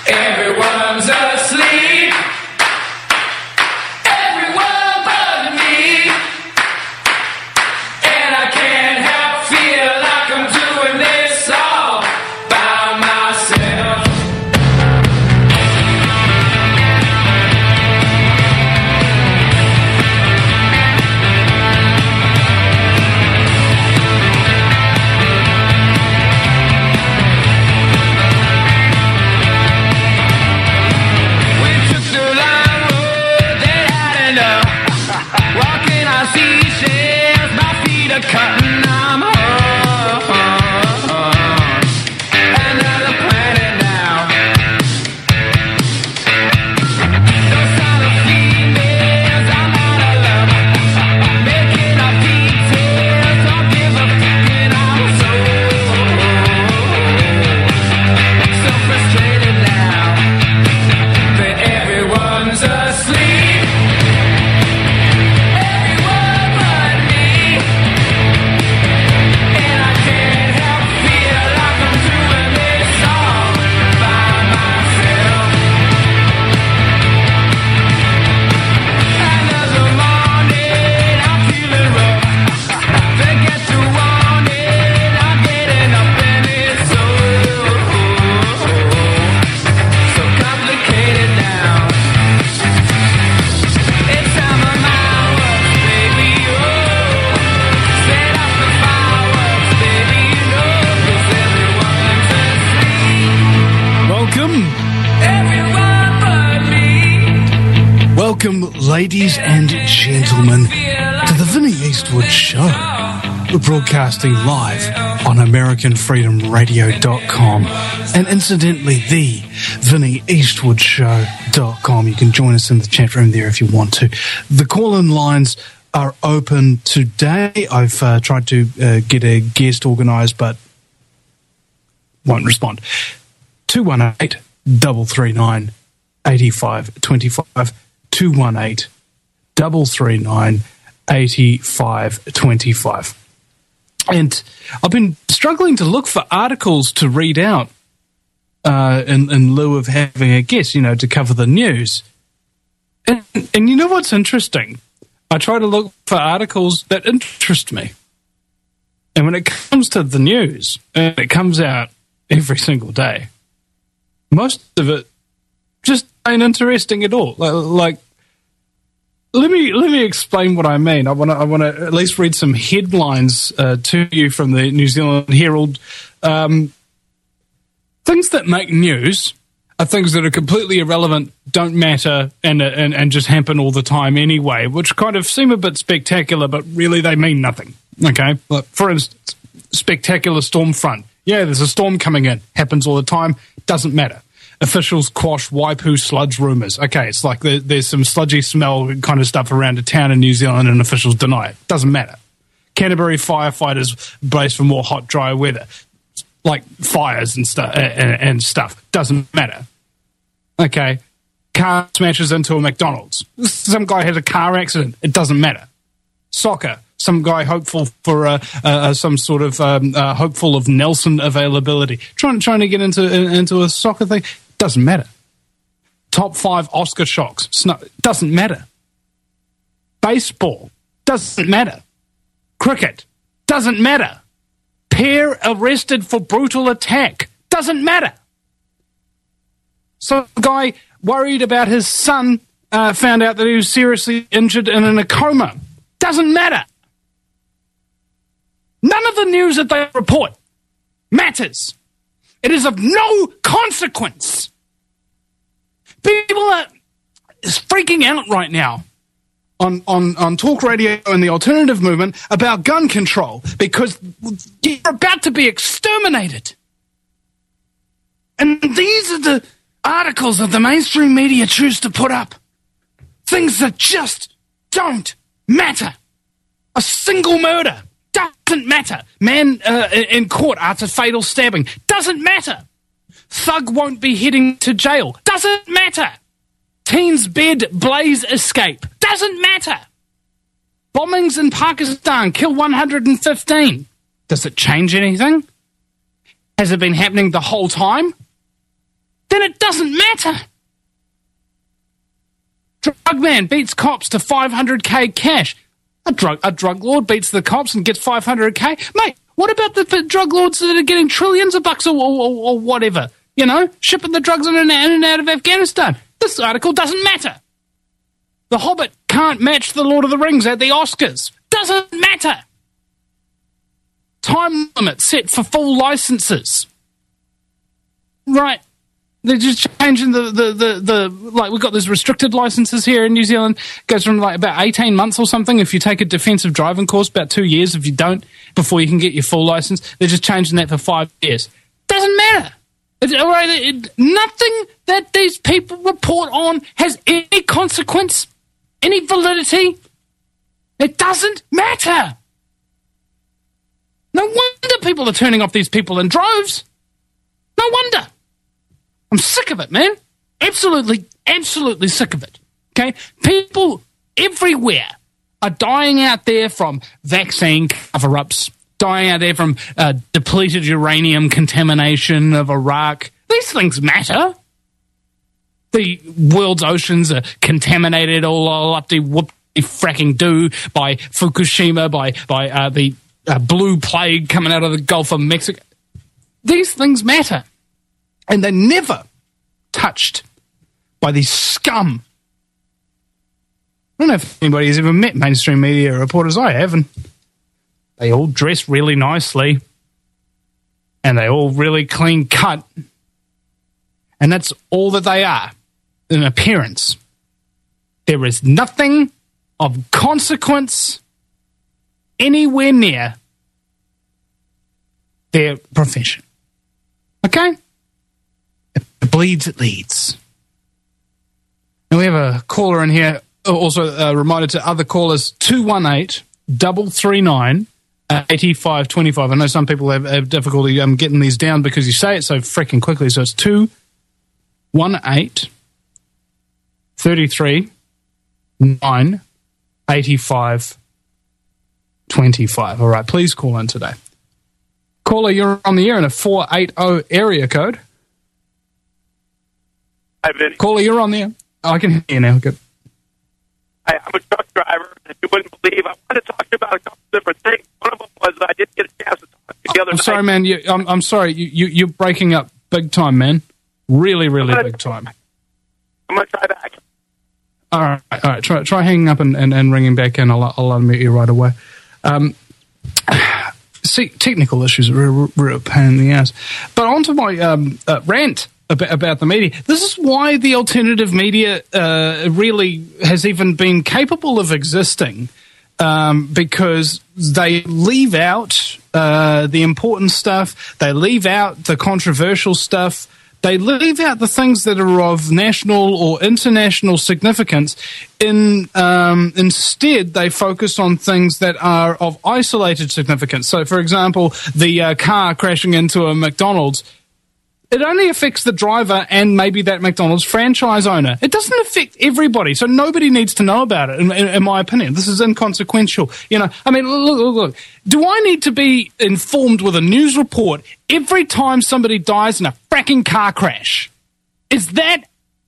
Everyone's asleep. Everyone but me. And I can't help feel like I'm doing this all by myself. Cutting, I'm another planet now. Those are the females, I'm out of love. Making up details, don't give a fuck, and I'm so frustrated now that everyone's asleep. Welcome, ladies and gentlemen, to the Vinnie Eastwood Show. We're broadcasting live on AmericanFreedomRadio.com and incidentally, the VinnieEastwoodShow.com. You can join us in the chat room there if you want to. The call-in lines are open today. I've tried to get a guest organised, but won't respond. 218-339-8525. 218-339-8525. And I've been struggling to look for articles to read out in lieu of having a guest, to cover the news. And you know what's interesting? I try to look for articles that interest me. And when it comes to the news, and it comes out every single day, most of it just ain't interesting at all. Like, let me explain what I mean. I want to at least read some headlines to you from the New Zealand Herald. Things that make news are things that are completely irrelevant, don't matter, and just happen all the time anyway, which kind of seem a bit spectacular, but really they mean nothing. Okay, like, for instance, spectacular storm front. Yeah, there's a storm coming in. Happens all the time. Doesn't matter. Officials quash Waipu sludge rumours. Okay, it's like there's some sludgy smell kind of stuff around a town in New Zealand and officials deny it. Doesn't matter. Canterbury firefighters brace for more hot, dry weather. Like fires and stuff. Doesn't matter. Okay, car smashes into a McDonald's. Some guy had a car accident. It doesn't matter. Soccer. Some guy hopeful for some sort of hopeful of Nelson availability. Trying to get into a soccer thing. Doesn't matter. Top 5 Oscar shocks. Doesn't matter. Baseball. Doesn't matter. Cricket. Doesn't matter. Pair arrested for brutal attack. Doesn't matter. Some guy worried about his son found out that he was seriously injured and in a coma. Doesn't matter. None of the news that they report matters. It is of no consequence. People are freaking out right now on talk radio and the alternative movement about gun control because you're about to be exterminated. And these are the articles that the mainstream media choose to put up. Things that just don't matter. A single murder doesn't matter. Man in court after fatal stabbing doesn't matter. Thug won't be heading to jail doesn't matter. Teen's bed blaze escape doesn't matter. Bombings in Pakistan kill 115. Does it change anything? Has it been happening the whole time? then it doesn't matter. Drug man beats cops to 500K cash. A drug lord beats the cops and gets 500K. Mate, what about the drug lords that are getting trillions of bucks or whatever? You know, shipping the drugs in and out of Afghanistan. This article doesn't matter. The Hobbit can't match the Lord of the Rings at the Oscars. Doesn't matter. Time limit set for full licenses. Right. They're just changing the like, we've got these restricted licenses here in New Zealand. It goes from like about 18 months or something if you take a defensive driving course, about 2 years if you don't, before you can get your full license. They're just changing that for 5 years. Doesn't matter. Nothing that these people report on has any consequence, any validity. It doesn't matter. No wonder people are turning off these people in droves. No wonder. I'm sick of it, man. Absolutely, absolutely sick of it. Okay? People everywhere are dying out there from vaccine cover-ups, dying out there from depleted uranium contamination of Iraq. These things matter. The world's oceans are contaminated all up to fracking do by Fukushima, by the blue plague coming out of the Gulf of Mexico. These things matter. And they're never touched by these scum. I don't know if anybody has ever met mainstream media reporters. I haven't. They all dress really nicely. And they all really clean cut. And that's all that they are, in appearance. There is nothing of consequence anywhere near their profession. Okay? If it bleeds, it leads. And we have a caller in here, also a reminder to other callers, 218-339-8525. I know some people have difficulty getting these down because you say it so freaking quickly, so it's 218-339-8525. All right, please call in today. Caller, you're on the air in a 480 area code. Hi, Vinny. Caller, you're on the air. Oh, I can hear you now. Good. I'm a truck driver, and you wouldn't believe. I wanted to talk to you about a couple different things. One of them was I didn't get a chance to talk to you the other I'm night. sorry, man. I'm sorry. You're breaking up big time, man. Really, really big time. I'm going to try back. All right. Try hanging up and ringing back in. I'll unmute you right away. See, technical issues are a pain in the ass. But on to my rant about the media. This is why the alternative media really has even been capable of existing, because they leave out the important stuff. They leave out the controversial stuff. They leave out the things that are of national or international significance. Instead, they focus on things that are of isolated significance. So, for example, the car crashing into a McDonald's, it only affects the driver and maybe that McDonald's franchise owner. It doesn't affect everybody, so nobody needs to know about it, in my opinion. This is inconsequential. You know, I mean, look. Do I need to be informed with a news report every time somebody dies in a fracking car crash? Is that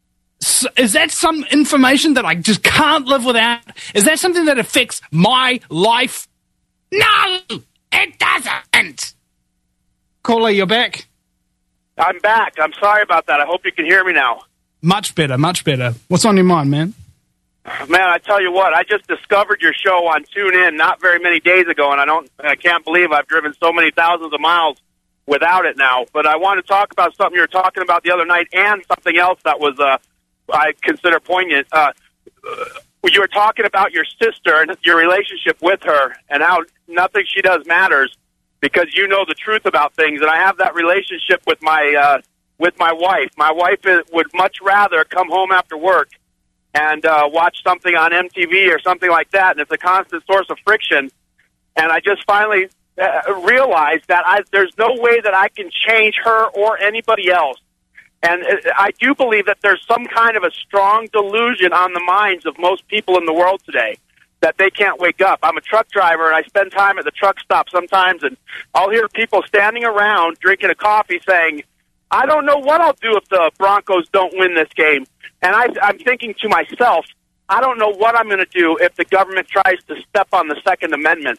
some information that I just can't live without? Is that something that affects my life? No, it doesn't. Caller, you're back. I'm back. I'm sorry about that. I hope you can hear me now. Much better, much better. What's on your mind, man? Man, I tell you what, I just discovered your show on TuneIn not very many days ago, and I can't believe I've driven so many thousands of miles without it now. But I want to talk about something you were talking about the other night and something else that was, I consider poignant. You were talking about your sister and your relationship with her and how nothing she does matters, because you know the truth about things, and I have that relationship with my wife. My wife would much rather come home after work and watch something on MTV or something like that, and it's a constant source of friction. And I just finally realized that there's no way that I can change her or anybody else. And I do believe that there's some kind of a strong delusion on the minds of most people in the world today, that they can't wake up. I'm a truck driver, and I spend time at the truck stop sometimes, and I'll hear people standing around drinking a coffee saying, I don't know what I'll do if the Broncos don't win this game. And I'm thinking to myself, I don't know what I'm going to do if the government tries to step on the Second Amendment.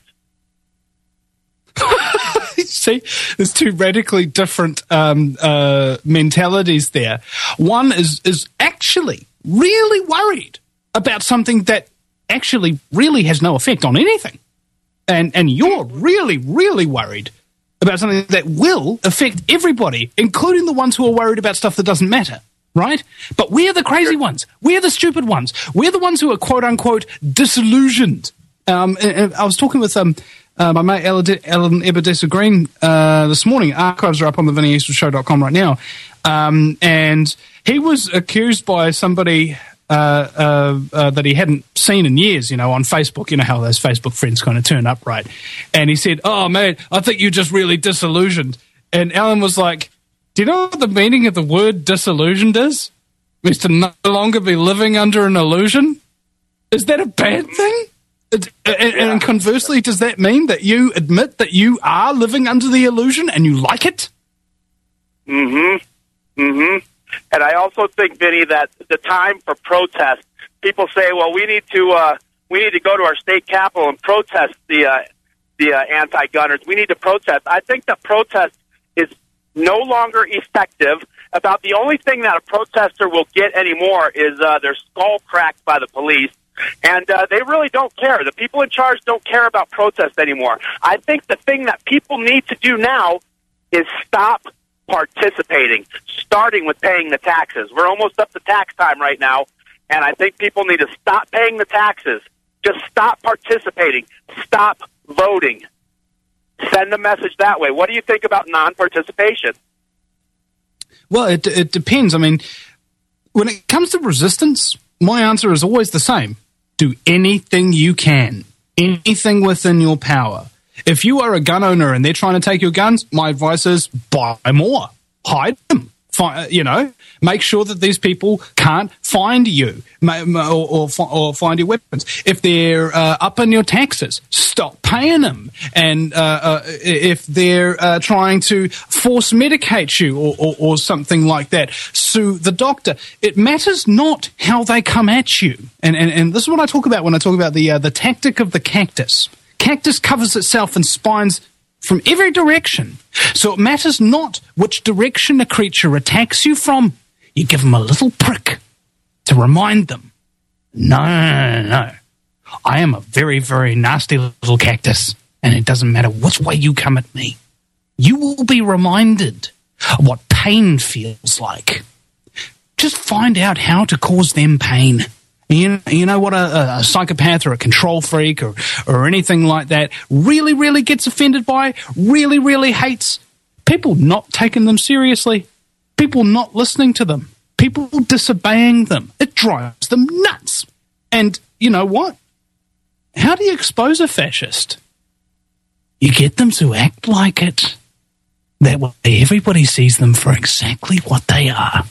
See, there's two radically different mentalities there. One is actually really worried about something that actually really has no effect on anything. And you're really, really worried about something that will affect everybody, including the ones who are worried about stuff that doesn't matter, right? But we're the crazy ones. We're the stupid ones. We're the ones who are quote-unquote disillusioned. And I was talking with my mate Alan Eberdessa Green this morning. Archives are up on the VinnyEastwoodShow.com right now. And he was accused by somebody that he hadn't seen in years, on Facebook. You know how those Facebook friends kind of turn up, right? And he said, "Oh, man, I think you're just really disillusioned." And Alan was like, "Do you know what the meaning of the word disillusioned is? It's to no longer be living under an illusion. Is that a bad thing? And conversely, does that mean that you admit that you are living under the illusion and you like it?" And I also think, Vinny, that the time for protest, people say, well, we need to go to our state capitol and protest the anti-gunners. We need to protest. I think that protest is no longer effective. About the only thing that a protester will get anymore is their skull cracked by the police. And they really don't care. The people in charge don't care about protest anymore. I think the thing that people need to do now is stop participating, starting with paying the taxes. We're almost up to tax time right now, and I think people need to stop paying the taxes. Just stop participating. Stop voting. Send a message that way. What do you think about non-participation? Well, it depends. I mean, when it comes to resistance, my answer is always the same. Do anything you can. Anything within your power. If you are a gun owner and they're trying to take your guns, my advice is buy more. Hide them. Make sure that these people can't find you or find your weapons. If they're up in your taxes, stop paying them. And if they're trying to force medicate you or something like that, sue the doctor. It matters not how they come at you. And this is what I talk about when I talk about the tactic of the cactus. Cactus covers itself in spines from every direction. So it matters not which direction a creature attacks you from. You give them a little prick to remind them, no. I am a very, very nasty little cactus, and it doesn't matter which way you come at me. You will be reminded of what pain feels like. Just find out how to cause them pain. You know what a psychopath or a control freak or anything like that really, really gets offended by, really, really hates? People not taking them seriously. People not listening to them. People disobeying them. It drives them nuts. And you know what? How do you expose a fascist? You get them to act like it. That way everybody sees them for exactly what they are.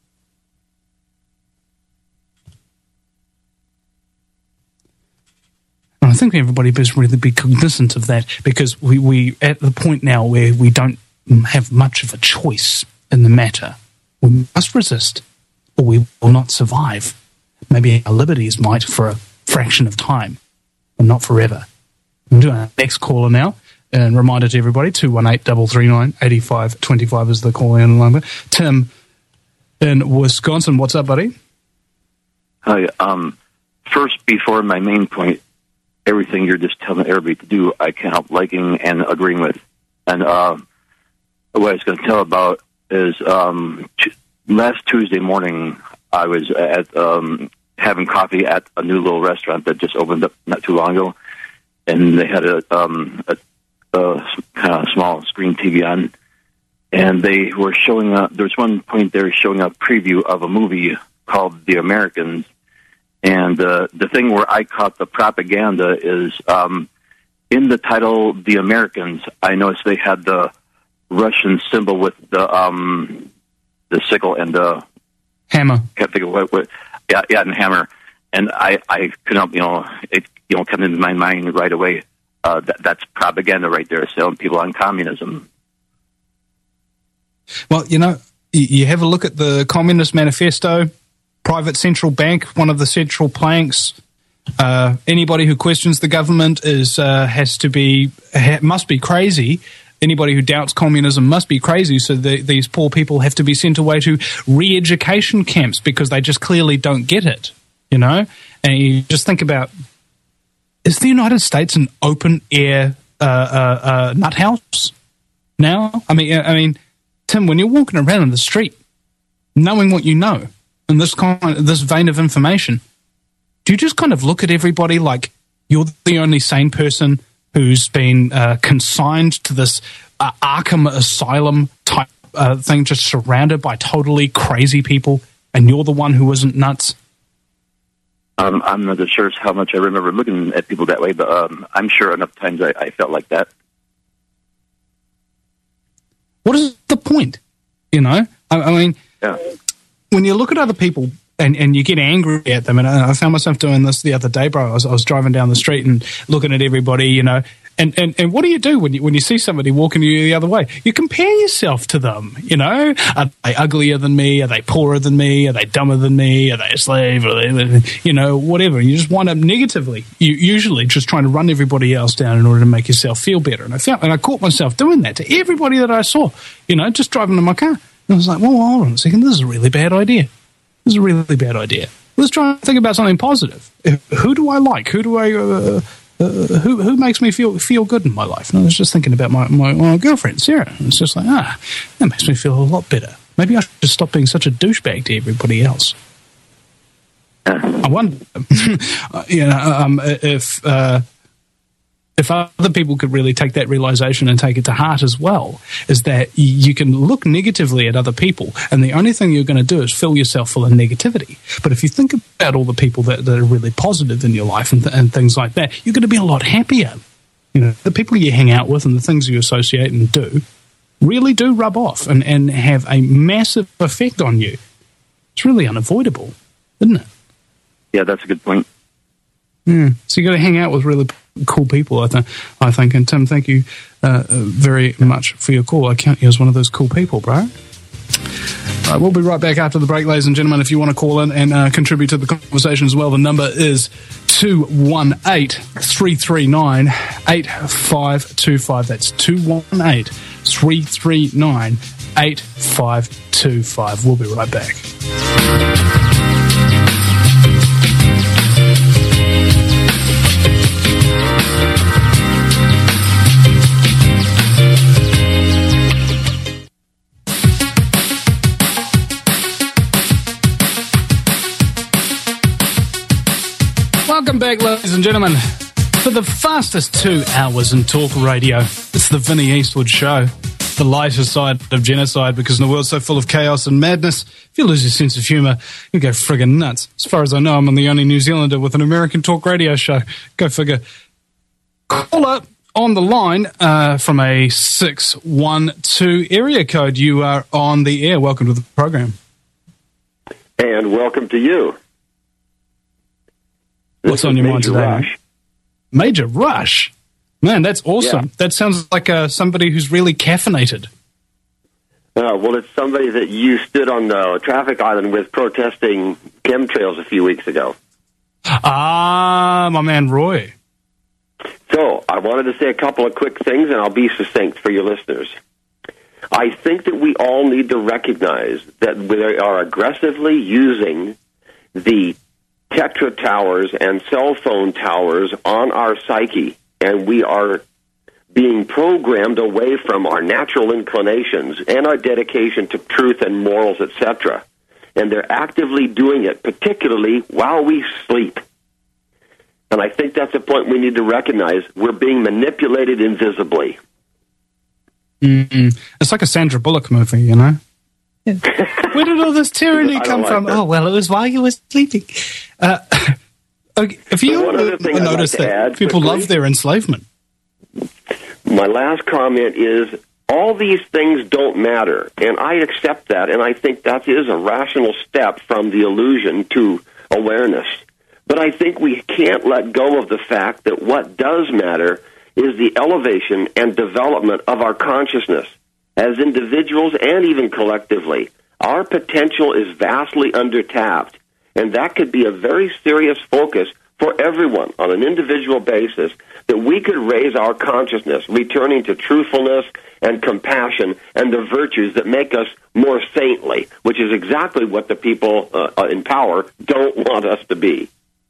I think everybody must really be cognizant of that, because we at the point now where we don't have much of a choice in the matter. We must resist, or we will not survive. Maybe our liberties might for a fraction of time, but not forever. I'm doing our next caller now, and reminder to everybody, 218-339-8525 is the call-in number. Tim in Wisconsin, what's up, buddy? Hi. First, before my main point, everything you're just telling everybody to do, I can't help liking and agreeing with. And what I was going to tell about is last Tuesday morning, I was at having coffee at a new little restaurant that just opened up not too long ago, and they had a kind of small screen TV on, and they were showing up. There was one point they were showing a preview of a movie called The Americans. And the thing where I caught the propaganda is in the title, The Americans, I noticed they had the Russian symbol with the sickle and the hammer. Can't think of what and hammer. And I couldn't help, it come into my mind right away. That's propaganda right there, selling people on communism. Well, you have a look at the Communist Manifesto, private central bank, one of the central planks. Anybody who questions the government must be crazy. Anybody who doubts communism must be crazy. So these poor people have to be sent away to re-education camps because they just clearly don't get it. You know, and you just think about: is the United States an open air nut house now? I mean, Tim, when you're walking around in the street, knowing what you know, and this vein of information, do you just kind of look at everybody like you're the only sane person who's been consigned to this Arkham Asylum type thing, just surrounded by totally crazy people, and you're the one who isn't nuts? I'm not sure how much I remember looking at people that way, but I'm sure enough times I felt like that. What is the point? You know, I mean, yeah. When you look at other people and you get angry at them, and I found myself doing this the other day, bro. I was driving down the street and looking at everybody, you know, and what do you do when you see somebody walking you the other way? You compare yourself to them, you know. Are they uglier than me? Are they poorer than me? Are they dumber than me? Are they a slave? Are they, you know, whatever. You just wind up negatively. You usually just trying to run everybody else down in order to make yourself feel better. And I caught myself doing that to everybody that I saw, you know, just driving in my car. And I was like, well, hold on a second. This is a really bad idea. This is a really bad idea. Let's try and think about something positive. Who do I like? Who do I? Who makes me feel good in my life? And I was just thinking about my girlfriend, Sarah. And it's just like, that makes me feel a lot better. Maybe I should stop being such a douchebag to everybody else. I wonder, you know, if other people could really take that realization and take it to heart as well, is that you can look negatively at other people, and the only thing you're going to do is fill yourself full of negativity. But if you think about all the people that are really positive in your life and things like that, you're going to be a lot happier. You know, the people you hang out with and the things you associate and do really do rub off and have a massive effect on you. It's really unavoidable, isn't it? Yeah, that's a good point. Yeah. So you got to hang out with really cool people, I think. And Tim, thank you very much for your call. I count you as one of those cool people, bro. We'll be right back after the break, ladies and gentlemen. If you want to call in and contribute to the conversation as well, the number is 218-339-8525. That's 218-339-8525. We'll be right back. Welcome back, ladies and gentlemen, for the fastest 2 hours in talk radio. It's the Vinnie Eastwood Show, the lighter side of genocide, because in a world so full of chaos and madness, if you lose your sense of humour, you go friggin' nuts. As far as I know, I'm the only New Zealander with an American talk radio show. Go figure. Caller on the line from a 612 area code. You are on the air. Welcome to the program. And welcome to you. What's on your mind today? Rush. Major Rush? Man, that's awesome. Yeah. That sounds like somebody who's really caffeinated. Well, it's somebody that you stood on the traffic island with protesting chemtrails a few weeks ago. Ah, my man Roy. So, I wanted to say a couple of quick things, and I'll be succinct for your listeners. I think that we all need to recognize that we are aggressively using the Tetra towers and cell phone towers on our psyche, and we are being programmed away from our natural inclinations and our dedication to truth and morals, etc. And they're actively doing it, particularly while we sleep. And I think that's a point we need to recognize. We're being manipulated invisibly. It's like a Sandra Bullock movie, you know? Where did all this tyranny come from? Oh, well, it was while you were sleeping. If you notice that people love their enslavement. My last comment is, all these things don't matter, and I accept that, and I think that is a rational step from the illusion to awareness. But I think we can't let go of the fact that what does matter is the elevation and development of our consciousness as individuals and even collectively. Our potential is vastly undertapped, and that could be a very serious focus for everyone on an individual basis, that we could raise our consciousness, returning to truthfulness and compassion and the virtues that make us more saintly, which is exactly what the people in power don't want us to be.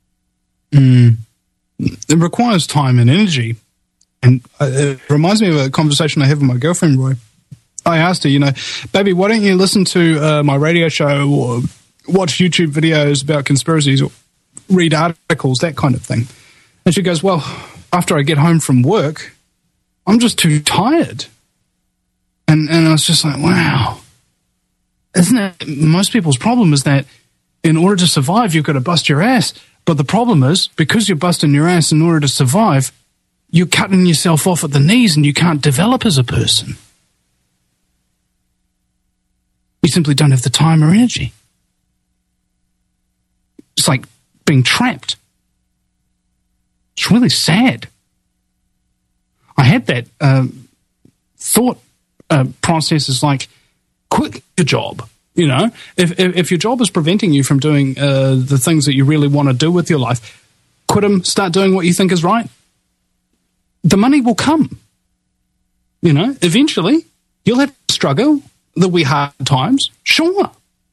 It requires time and energy. And it reminds me of a conversation I have with my girlfriend, Roy. I asked her, baby, why don't you listen to my radio show or watch YouTube videos about conspiracies or read articles, that kind of thing? And she goes, well, after I get home from work, I'm just too tired. And I was just like, wow. Isn't it? Most people's problem is that in order to survive, you've got to bust your ass. But the problem is, because you're busting your ass in order to survive, you're cutting yourself off at the knees and you can't develop as a person. You simply don't have the time or energy. It's like being trapped. It's really sad. I had that thought process is like, quit your job. If your job is preventing you from doing the things that you really want to do with your life, quit them, start doing what you think is right. The money will come. Eventually, you'll have to struggle. There'll be hard times, sure.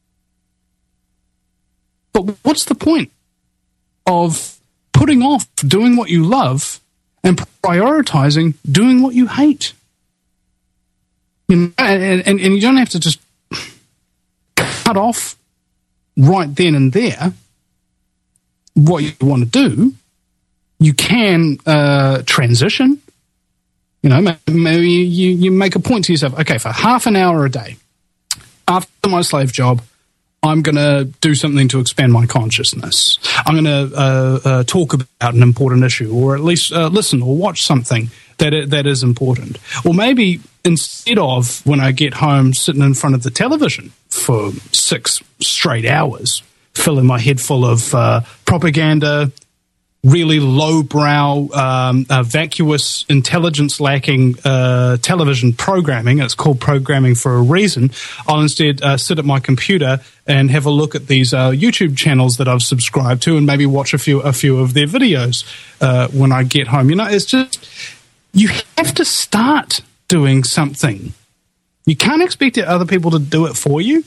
But what's the point of putting off doing what you love and prioritizing doing what you hate? And you don't have to just cut off right then and there what you want to do. You can transition. Maybe you make a point to yourself, okay, for half an hour a day, after my slave job, I'm going to do something to expand my consciousness. I'm going to talk about an important issue, or at least listen or watch something that is important. Or maybe instead of, when I get home, sitting in front of the television for 6 straight hours, filling my head full of propaganda, really lowbrow, vacuous, intelligence-lacking television programming. It's called programming for a reason. I'll instead sit at my computer and have a look at these YouTube channels that I've subscribed to, and maybe watch a few of their videos when I get home. It's just, you have to start doing something. You can't expect other people to do it for you.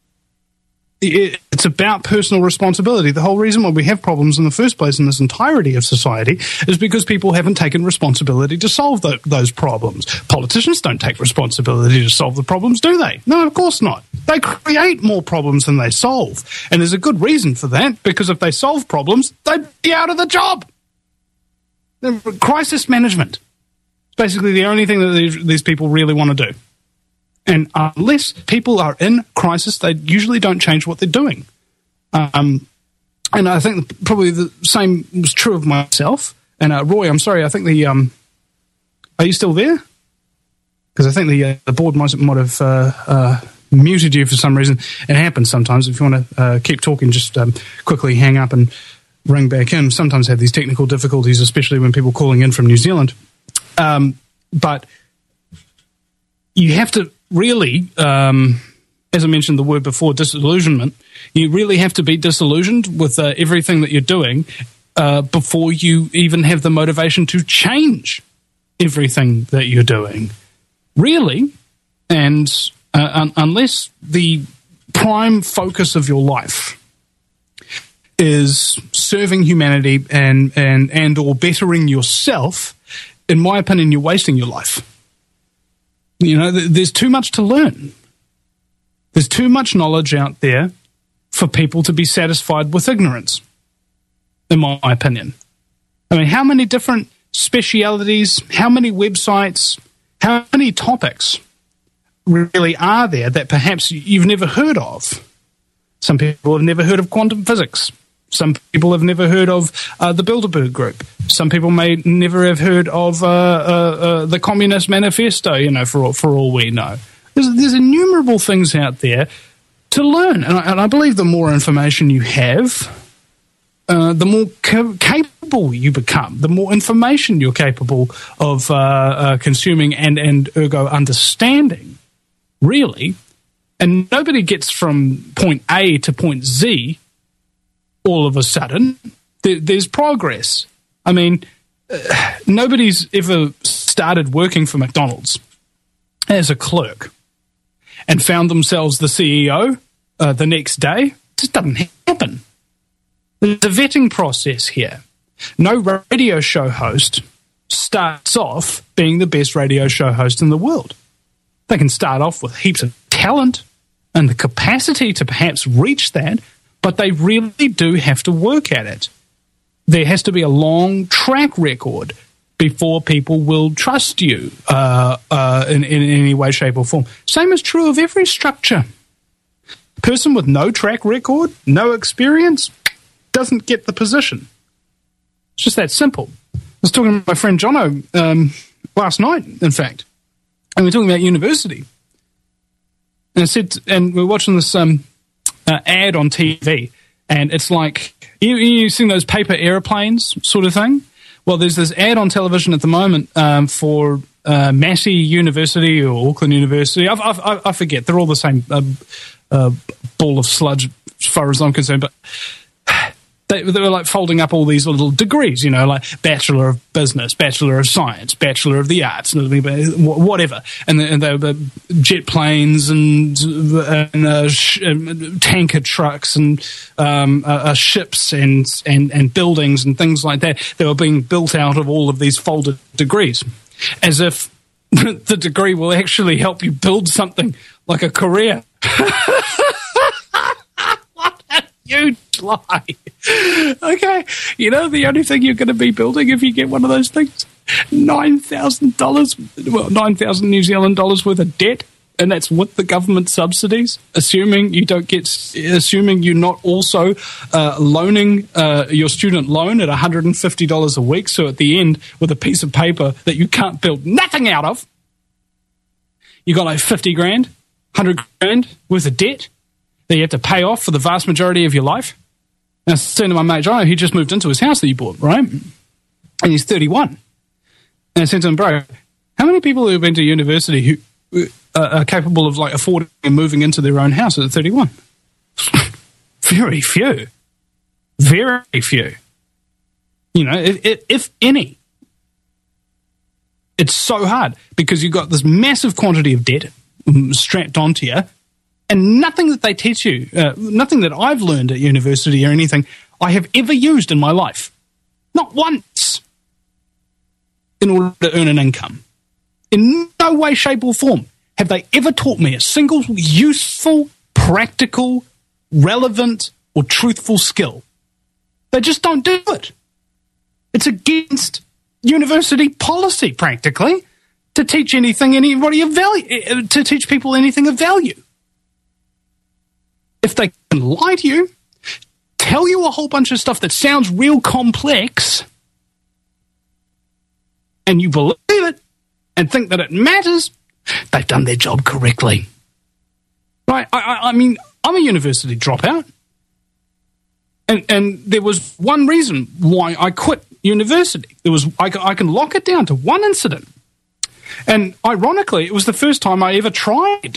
It's about personal responsibility. The whole reason why we have problems in the first place in this entirety of society is because people haven't taken responsibility to solve those problems. Politicians don't take responsibility to solve the problems, do they? No, of course not. They create more problems than they solve. And there's a good reason for that, because if they solve problems, they'd be out of the job. Crisis management is basically the only thing that these people really want to do. And unless people are in crisis, they usually don't change what they're doing. And I think probably the same was true of myself. And Roy, I'm sorry, I think are you still there? Because I think the board might have muted you for some reason. It happens sometimes. If you want to keep talking, just quickly hang up and ring back in. Sometimes have these technical difficulties, especially when people calling in from New Zealand. But you have to really, as I mentioned the word before, disillusionment, you really have to be disillusioned with everything that you're doing before you even have the motivation to change everything that you're doing. Really. And unless the prime focus of your life is serving humanity and or bettering yourself, in my opinion, you're wasting your life. There's too much to learn. There's too much knowledge out there for people to be satisfied with ignorance, in my opinion. I mean, how many different specialities, how many websites, how many topics really are there that perhaps you've never heard of? Some people have never heard of quantum physics. Some people have never heard of the Bilderberg Group. Some people may never have heard of the Communist Manifesto, for all we know. There's innumerable things out there to learn. And I believe the more information you have, the more capable you become, the more information you're capable of consuming and ergo understanding, really. And nobody gets from point A to point Z all of a sudden. There's progress. I mean, nobody's ever started working for McDonald's as a clerk and found themselves the CEO the next day. It just doesn't happen. There's a vetting process here. No radio show host starts off being the best radio show host in the world. They can start off with heaps of talent and the capacity to perhaps reach that, but they really do have to work at it. There has to be a long track record before people will trust you in any way, shape, or form. Same is true of every structure. A person with no track record, no experience, doesn't get the position. It's just that simple. I was talking to my friend Jono last night, in fact, and we were talking about university. And I said, and we were watching this ad on TV, and it's like, you've seen those paper airplanes sort of thing? Well, there's this ad on television at the moment for Massey University or Auckland University. I forget. They're all the same ball of sludge as far as I'm concerned. But they were like folding up all these little degrees, like Bachelor of Business, Bachelor of Science, Bachelor of the Arts, whatever. And they were jet planes and tanker trucks and ships and buildings and things like that. They were being built out of all of these folded degrees, as if the degree will actually help you build something like a career. Huge lie. Okay, the only thing you're going to be building if you get one of those things, $9,000, well, 9,000 New Zealand dollars worth of debt, and that's with the government subsidies. Assuming you're not also loaning your student loan at $150 a week. So at the end, with a piece of paper that you can't build nothing out of, you got like 50 grand, 100 grand worth of debt that you have to pay off for the vast majority of your life. And I was saying to my mate Jono, he just moved into his house that he bought, right? And he's 31. And I said to him, bro, how many people who have been to university who are capable of like affording and moving into their own house at 31? Very few. Very few. If any. It's so hard because you've got this massive quantity of debt strapped onto you. And nothing that they teach you, nothing that I've learned at university or anything, I have ever used in my life. Not once. In order to earn an income. In no way, shape, or form have they ever taught me a single useful, practical, relevant, or truthful skill. They just don't do it. It's against university policy, practically, to teach anybody of value, to teach people anything of value. If they can lie to you, tell you a whole bunch of stuff that sounds real complex, and you believe it and think that it matters, they've done their job correctly. Right? I mean, I'm a university dropout, and there was one reason why I quit university. I can lock it down to one incident, and ironically, it was the first time I ever tried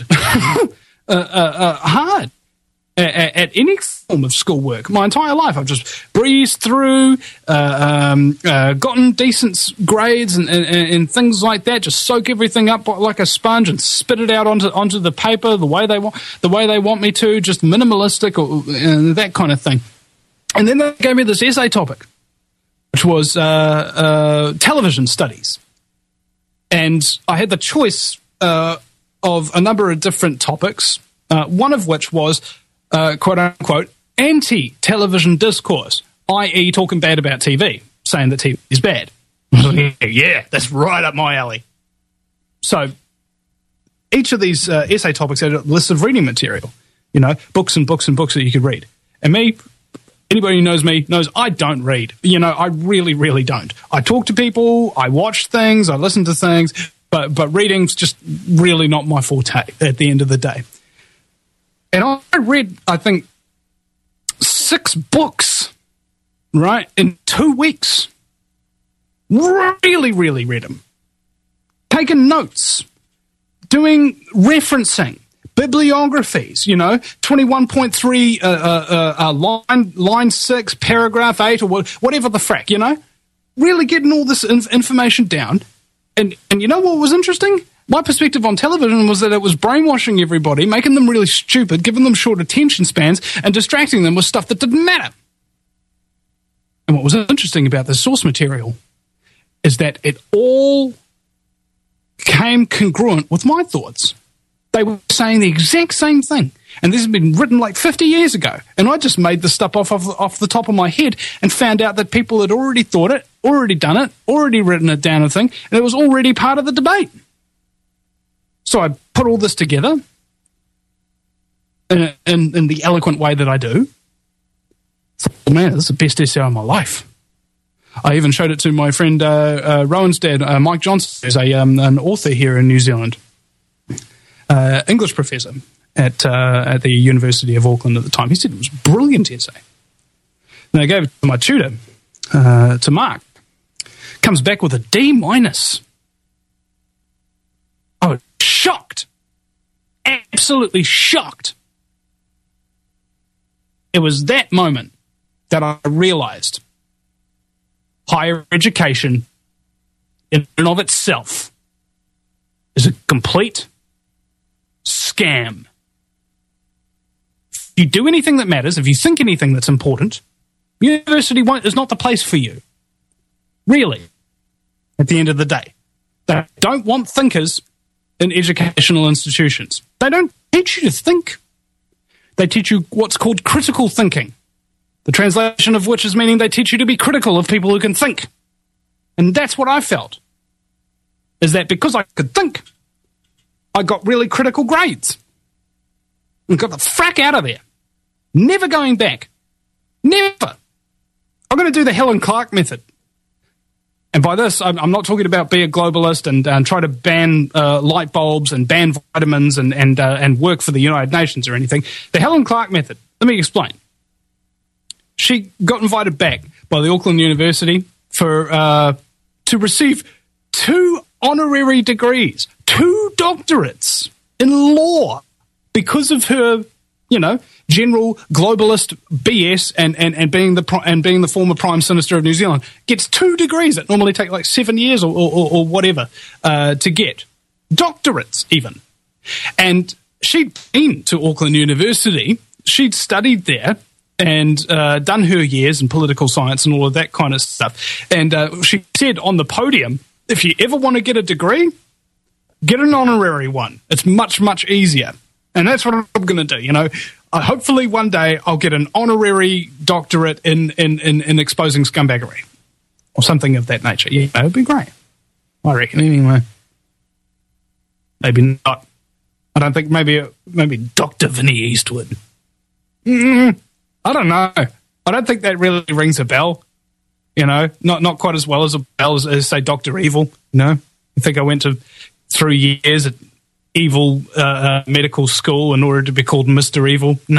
hard at any form of schoolwork. My entire life, I've just breezed through, gotten decent grades and things like that. Just soak everything up like a sponge and spit it out onto the paper the way they want me to. Just minimalistic or that kind of thing. And then they gave me this essay topic, which was television studies, and I had the choice of a number of different topics. One of which was quote unquote anti-television discourse, i.e. talking bad about TV, saying that TV is bad. Yeah, that's right up my alley. So each of these essay topics had a list of reading material, books and books and books that you could read. And me, anybody who knows me knows I don't read. I really, really don't. I talk to people, I watch things, I listen to things, but reading's just really not my forte at the end of the day. And I read, I think, 6 books, right, in 2 weeks. Really, really read them. Taking notes, doing referencing, bibliographies, 21.3, line 6, paragraph 8, or whatever the frack, really getting all this information down. And you know what was interesting? My perspective on television was that it was brainwashing everybody, making them really stupid, giving them short attention spans, and distracting them with stuff that didn't matter. And what was interesting about the source material is that it all came congruent with my thoughts. They were saying the exact same thing. And this has been written like 50 years ago. And I just made this stuff off the top of my head and found out that people had already thought it, already done it, already written it down and thing, and it was already part of the debate. So I put all this together in the eloquent way that I do. Oh, man, this is the best essay of my life. I even showed it to my friend Rowan's dad, Mike Johnson, who's an author here in New Zealand, English professor at the University of Auckland at the time. He said it was a brilliant essay. And I gave it to my tutor, to Mark. Comes back with a D-. I was shocked. Absolutely shocked. It was that moment that I realized higher education in and of itself is a complete scam. If you do anything that matters, if you think anything that's important, university is not the place for you. Really, at the end of the day. They don't want thinkers in educational institutions. They don't teach you to think. They teach you what's called critical thinking. The translation of which is meaning they teach you to be critical of people who can think. And that's what I felt. Is that because I could think, I got really critical grades. And got the frack out of there. Never going back. Never. I'm going to do the Helen Clark method. And by this, I'm not talking about be a globalist and try to ban light bulbs and ban vitamins and work for the United Nations or anything. The Helen Clark method. Let me explain. She got invited back by the Auckland University to receive 2 honorary degrees, 2 doctorates in law because of her, general globalist BS and being the former Prime Minister of New Zealand. Gets 2 degrees that normally take like 7 years or whatever to get. Doctorates even. And she'd been to Auckland University. She'd studied there and done her years in political science and all of that kind of stuff. And she said on the podium, if you ever want to get a degree, get an honorary one. It's much, much easier. And that's what I'm going to do, hopefully one day I'll get an honorary doctorate in exposing scumbaggery or something of that nature. Yeah, that would be great. I reckon anyway. Maybe not. I don't think maybe Dr. Vinnie Eastwood. I don't know. I don't think that really rings a bell. Not quite as well as a bell as say Dr. Evil. I think I went to 3 years at Evil medical school in order to be called Mr. Evil. No.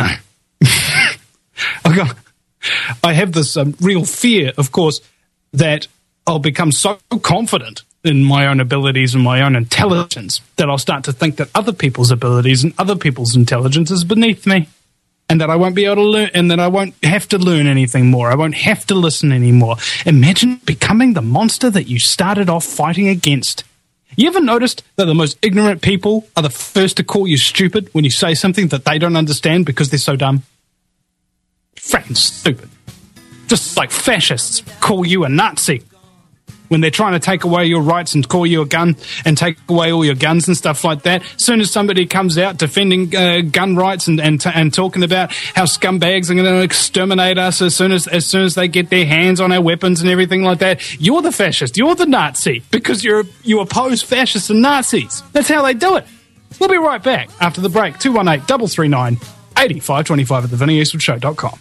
I have this real fear, of course, that I'll become so confident in my own abilities and my own intelligence that I'll start to think that other people's abilities and other people's intelligence is beneath me, and that I won't be able to learn, and that I won't have to learn anything more. I won't have to listen anymore. Imagine becoming the monster that you started off fighting against. You ever noticed that the most ignorant people are the first to call you stupid when you say something that they don't understand because they're so dumb? Fracking stupid. Just like fascists call you a Nazi when they're trying to take away your rights and call you a gun and take away all your guns and stuff like that. As soon as somebody comes out defending gun rights and talking about how scumbags are going to exterminate us as soon as they get their hands on our weapons and everything like that, you're the fascist, you're the Nazi, because you oppose fascists and Nazis. That's how they do it. We'll be right back after the break. 218-339-8525 at theVinnieEastwoodShow.com.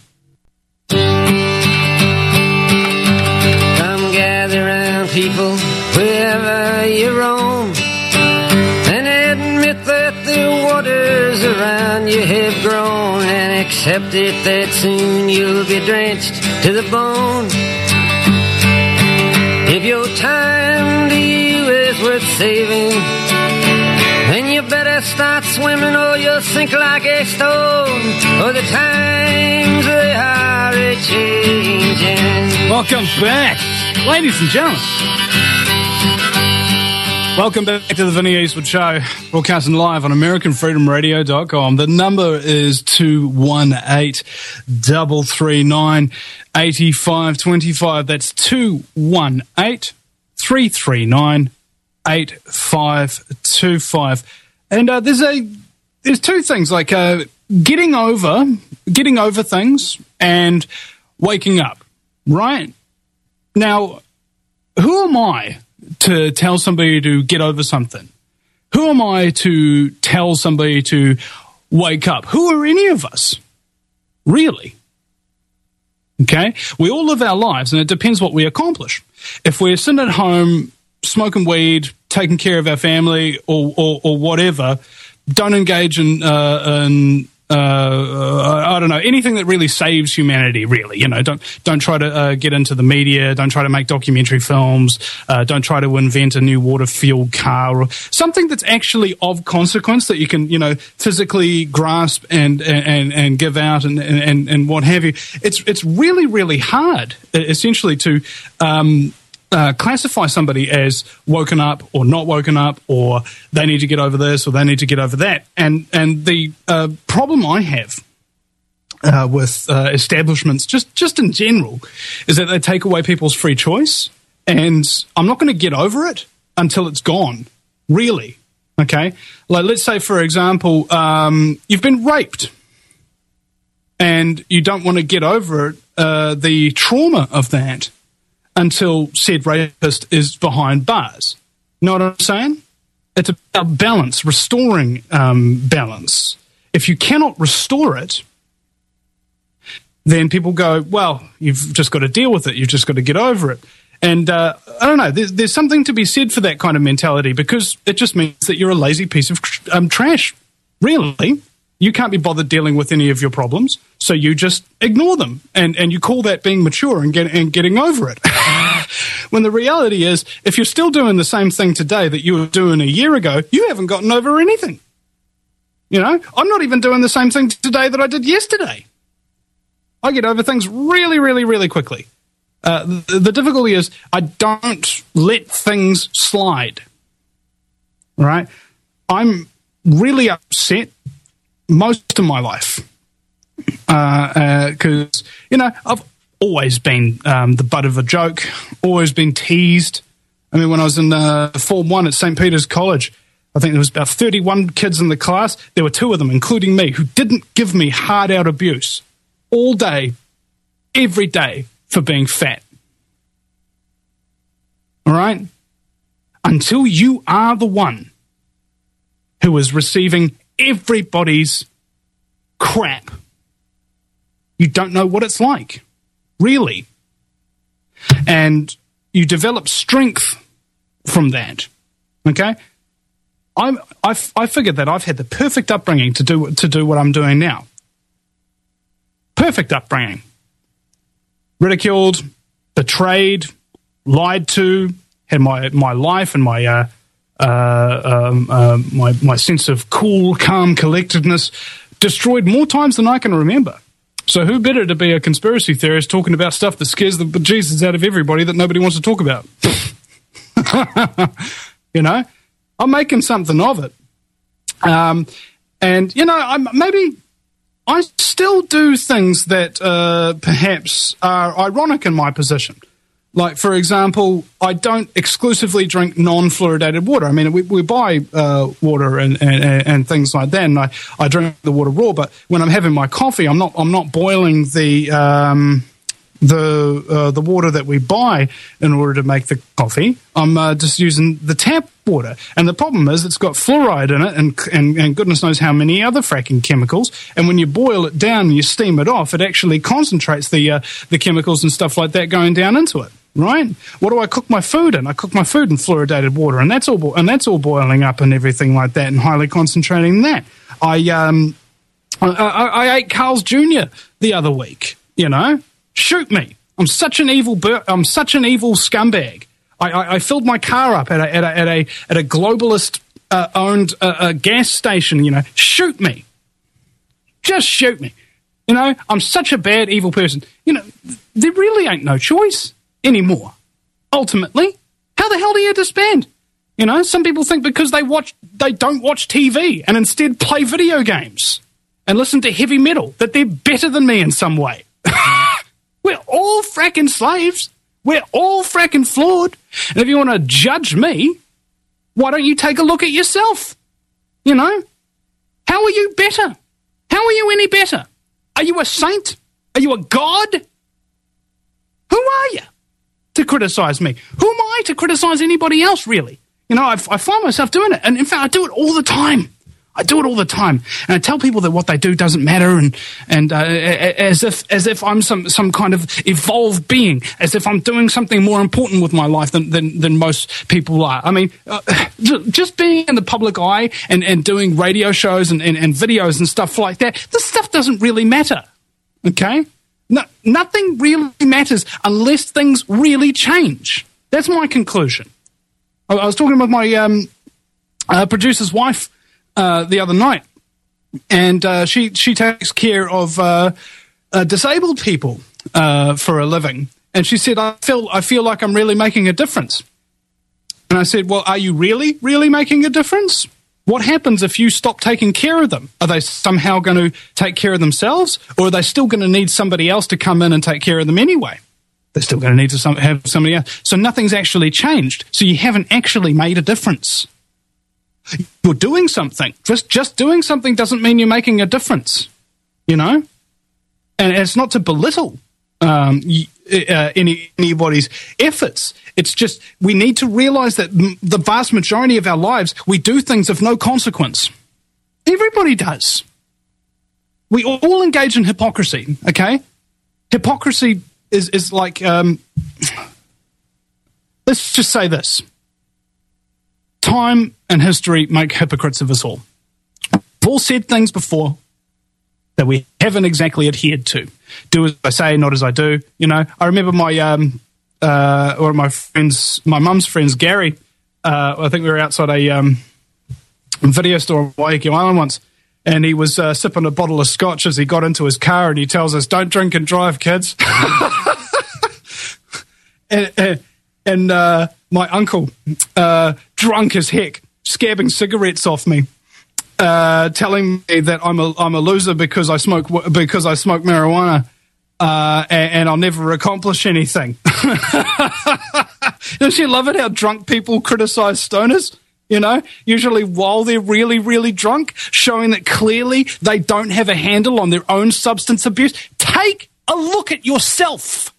People, wherever you roam, and admit that the waters around you have grown, and accept it that soon you'll be drenched to the bone. If your time to you is worth saving, then you better start swimming women, oh, you'll sink like a stone. Oh, the times they are a-changing. Welcome back, ladies and gentlemen. Welcome back to the Vinny Eastwood Show, broadcasting live on AmericanFreedomRadio.com. The number is 218-339-8525. That's 218-339-8525. And there's two things, like getting over things and waking up, right? Now, who am I to tell somebody to get over something? Who am I to tell somebody to wake up? Who are any of us, really? Okay? We all live our lives, and it depends what we accomplish. If we're sitting at home, smoking weed, taking care of our family, or whatever, don't engage in I don't know, anything that really saves humanity, really. You know, don't try to get into the media. Don't try to make documentary films. Don't try to invent a new water-fueled car or something that's actually of consequence that you can, you know, physically grasp and give out and what have you. It's really, really hard, essentially, to classify somebody as woken up or not woken up, or they need to get over this or they need to get over that. And the problem I have with establishments, just in general, is that they take away people's free choice, and I'm not going to get over it until it's gone, really. Okay? Like, let's say, for example, you've been raped, and you don't want to get over it, the trauma of that, until said rapist is behind bars. Know what I'm saying? It's about balance, restoring balance. If you cannot restore it, then people go, well, you've just got to deal with it. You've just got to get over it. And I don't know, there's something to be said for that kind of mentality, because it just means that you're a lazy piece of trash, really. You can't be bothered dealing with any of your problems, so you just ignore them, and you call that being mature and getting over it. When the reality is, if you're still doing the same thing today that you were doing a year ago, you haven't gotten over anything. You know, I'm not even doing the same thing today that I did yesterday. I get over things really, really, really quickly. The difficulty is I don't let things slide. Right? I'm really upset most of my life, because, you know, I've always been the butt of a joke, always been teased. I mean, when I was in Form 1 at St. Peter's College, I think there was about 31 kids in the class. There were 2 of them, including me, who didn't give me hard-out abuse all day, every day, for being fat. All right? Until you are the one who is receiving everybody's crap, you don't know what it's like, really. And you develop strength from that. Okay? I figured that I've had the perfect upbringing to do what I'm doing now. Perfect upbringing. Ridiculed, betrayed, lied to, had my life and my my sense of cool, calm collectedness destroyed more times than I can remember. So who better to be a conspiracy theorist talking about stuff that scares the bejesus out of everybody that nobody wants to talk about? You know, I'm making something of it. And, you know, maybe I still do things that perhaps are ironic in my position. Like, for example, I don't exclusively drink non-fluoridated water. I mean, we buy water and things like that, and I drink the water raw. But when I'm having my coffee, I'm not boiling the water that we buy in order to make the coffee. I'm just using the tap water. And the problem is it's got fluoride in it and goodness knows how many other fracking chemicals. And when you boil it down and you steam it off, it actually concentrates the chemicals and stuff like that going down into it. Right? What do I cook my food in? I cook my food in fluoridated water, and that's all boiling up and everything like that, and highly concentrating that. I ate Carl's Jr. the other week. You know, shoot me! I'm such an evil scumbag. I filled my car up at a globalist owned a gas station, shoot me. Just shoot me. I'm such a bad, evil person. There really ain't no choice anymore. Ultimately, how the hell do you disband? Some people think because they don't watch TV and instead play video games and listen to heavy metal that they're better than me in some way. We're all fracking slaves. We're all fracking flawed. And if you want to judge me, why don't you take a look at yourself? How are you better? How are you any better? Are you a saint? Are you a god? Who are you to criticize me? Who am I to criticize anybody else, really? I find myself doing it. And in fact, I do it all the time. And I tell people that what they do doesn't matter, and as if I'm some kind of evolved being, as if I'm doing something more important with my life than most people are. I mean, just being in the public eye and doing radio shows and videos and stuff like that, this stuff doesn't really matter. Okay? No, nothing really matters unless things really change. That's my conclusion. I was talking with my producer's wife the other night, and she takes care of disabled people for a living, and she said, I feel like I'm really making a difference. And I said, well, are you really making a difference? What happens if you stop taking care of them? Are they somehow going to take care of themselves, or are they still going to need somebody else to come in and take care of them anyway? They're still going to need to have somebody else. So nothing's actually changed. So you haven't actually made a difference. You're doing something. Just doing something doesn't mean you're making a difference, And it's not to belittle anybody's efforts. It's just we need to realize that the vast majority of our lives, we do things of no consequence. Everybody does. We all engage in hypocrisy, okay? Hypocrisy is like, let's just say this. Time and history make hypocrites of us all. We've all said things before that we haven't exactly adhered to. Do as I say, not as I do. I remember my mum's friends, Gary. I think we were outside a video store on Waiheke Island once, and he was sipping a bottle of scotch as he got into his car, and he tells us, "Don't drink and drive, kids." And my uncle, drunk as heck, scabbing cigarettes off me, telling me that I'm a loser because I smoke marijuana, and I'll never accomplish anything. Don't you love it how drunk people criticize stoners? Usually while they're really, really drunk, showing that clearly they don't have a handle on their own substance abuse. Take a look at yourself.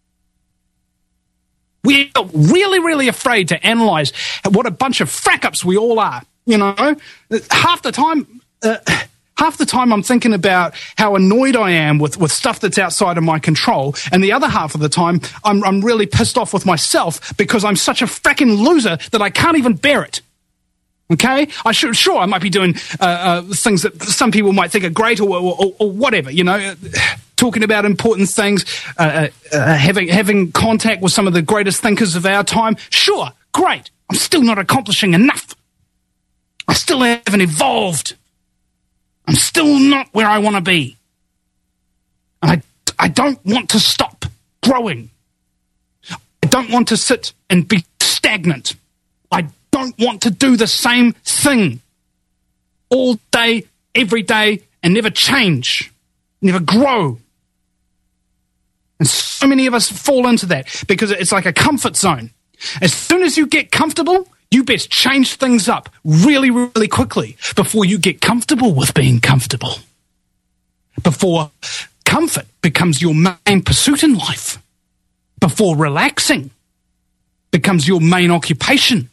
We're really, really afraid to analyze what a bunch of frack-ups we all are. Half the time I'm thinking about how annoyed I am with stuff that's outside of my control, and the other half of the time I'm really pissed off with myself because I'm such a fracking loser that I can't even bear it. Okay? Sure, I might be doing things that some people might think are great or whatever, talking about important things, having contact with some of the greatest thinkers of our time. Sure, great. I'm still not accomplishing enough. I still haven't evolved. I'm still not where I want to be. And I don't want to stop growing. I don't want to sit and be stagnant. I don't want to do the same thing all day, every day, and never change, never grow. And so many of us fall into that because it's like a comfort zone. As soon as you get comfortable, you best change things up really, really quickly before you get comfortable with being comfortable. Before comfort becomes your main pursuit in life. Before relaxing becomes your main occupation.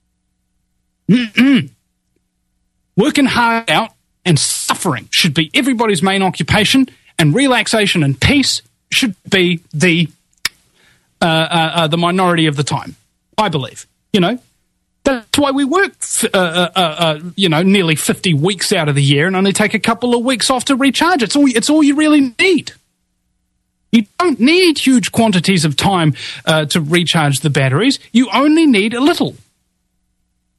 Working hard out and suffering should be everybody's main occupation, and relaxation and peace should be the minority of the time, I believe. That's why we work, nearly 50 weeks out of the year and only take a couple of weeks off to recharge. It's all you really need. You don't need huge quantities of time to recharge the batteries. You only need a little.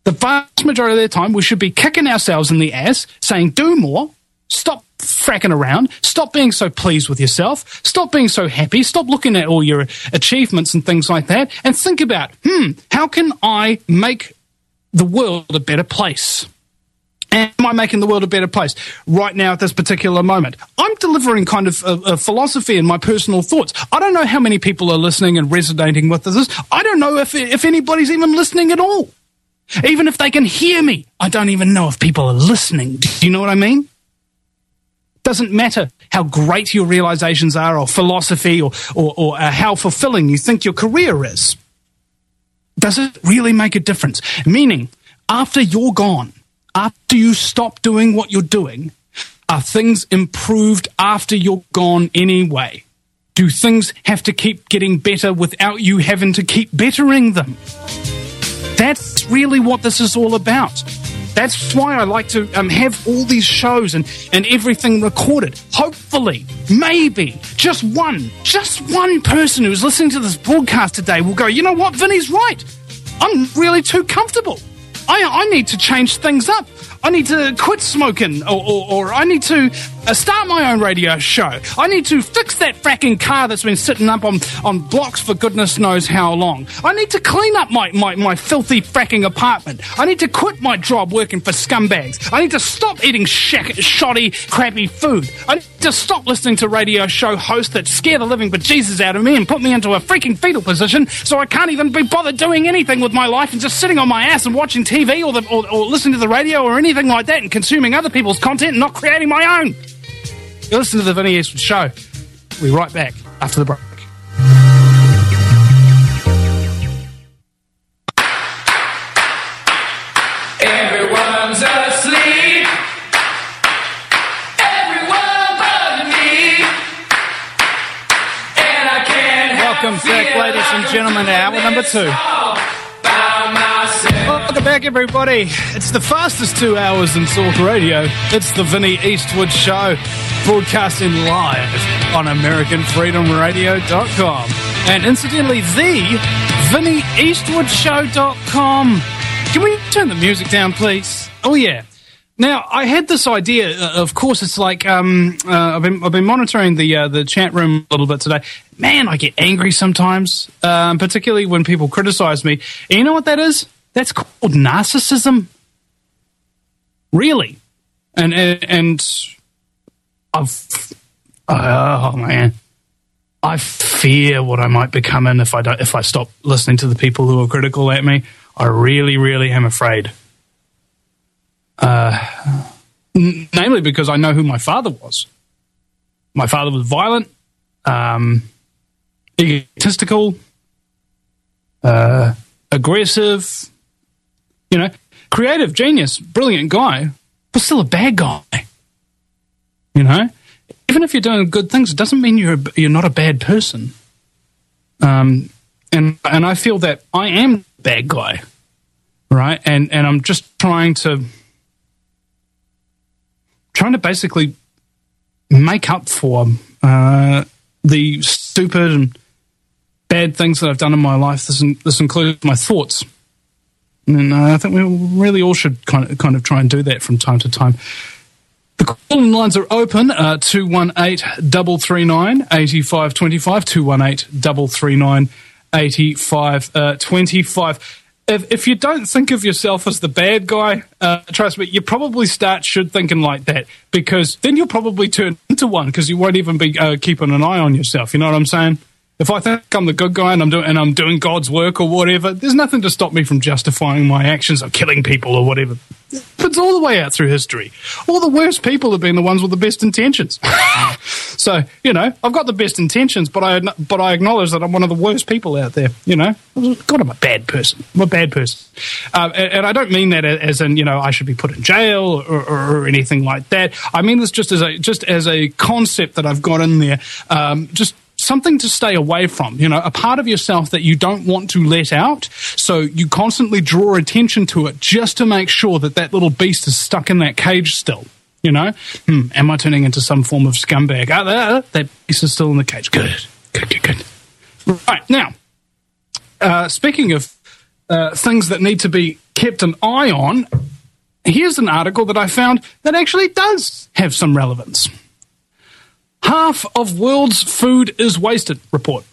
The vast majority of their time, we should be kicking ourselves in the ass, saying, do more, stop fracking around, stop being so pleased with yourself, stop being so happy, stop looking at all your achievements and things like that, and think about, how can I make the world a better place? Am I making the world a better place right now at this particular moment? I'm delivering kind of a philosophy and my personal thoughts. I don't know how many people are listening and resonating with this. I don't know if anybody's even listening at all. Even if they can hear me, I don't even know if people are listening. Do you know what I mean? Doesn't matter how great your realizations are or philosophy or how fulfilling you think your career is. Does it really make a difference? Meaning, after you're gone, after you stop doing what you're doing, are things improved after you're gone anyway? Do things have to keep getting better without you having to keep bettering them? That's really what this is all about. That's why I like to have all these shows and everything recorded. Hopefully, maybe, just one person who's listening to this broadcast today will go, you know what, Vinny's right. I'm really too comfortable. I need to change things up. I need to quit smoking, or I need to start my own radio show. I need to fix that fracking car that's been sitting up on blocks for goodness knows how long. I need to clean up my filthy fracking apartment. I need to quit my job working for scumbags. I need to stop eating shoddy, crappy food. I need to stop listening to radio show hosts that scare the living bejesus out of me and put me into a freaking fetal position so I can't even be bothered doing anything with my life and just sitting on my ass and watching TV or listening to the radio or anything like that and consuming other people's content and not creating my own. You listen to the Vinny Eastwood Show. We'll be right back after the break. Everyone's asleep. Everyone but me. And I can't help Welcome back, ladies and gentlemen, to hour number 2. Welcome back, everybody. It's the fastest 2 hours in Talk Radio. It's the Vinny Eastwood Show, broadcasting live on AmericanFreedomRadio.com. And incidentally, the VinnyEastwoodShow.com. Can we turn the music down, please? Oh, yeah. Now, I had this idea, of course, it's like, I've been monitoring the chat room a little bit today. Man, I get angry sometimes, particularly when people criticize me. And you know what that is? That's called narcissism. Really. And I fear what I might become in if I stop listening to the people who are critical at me. I really, really am afraid. Namely because I know who my father was. My father was violent, egotistical, aggressive, creative, genius, brilliant guy, but still a bad guy. Even if you're doing good things, it doesn't mean you're not a bad person. And I feel that I am a bad guy, right? And I'm just trying to basically make up for the stupid and bad things that I've done in my life. This includes my thoughts. And I think we really all should kind of try and do that from time to time. The call-in lines are open, 218-339-8525, 218-339-8525. If you don't think of yourself as the bad guy, trust me, you probably should thinking like that, because then you'll probably turn into one, because you won't even be keeping an eye on yourself. You know what I'm saying? If I think I'm the good guy and I'm doing God's work or whatever, there's nothing to stop me from justifying my actions of killing people or whatever. It's all the way out through history. All the worst people have been the ones with the best intentions. So, I've got the best intentions, but I acknowledge that I'm one of the worst people out there, God, I'm a bad person. I'm a bad person. And I don't mean that as in, I should be put in jail or anything like that. I mean this just as a concept that I've got in there, just something to stay away from, a part of yourself that you don't want to let out, so you constantly draw attention to it just to make sure that little beast is stuck in that cage still, Am I turning into some form of scumbag? That beast is still in the cage. Good. Right, now, speaking of things that need to be kept an eye on, here's an article that I found that actually does have some relevance. Half of world's food is wasted, report.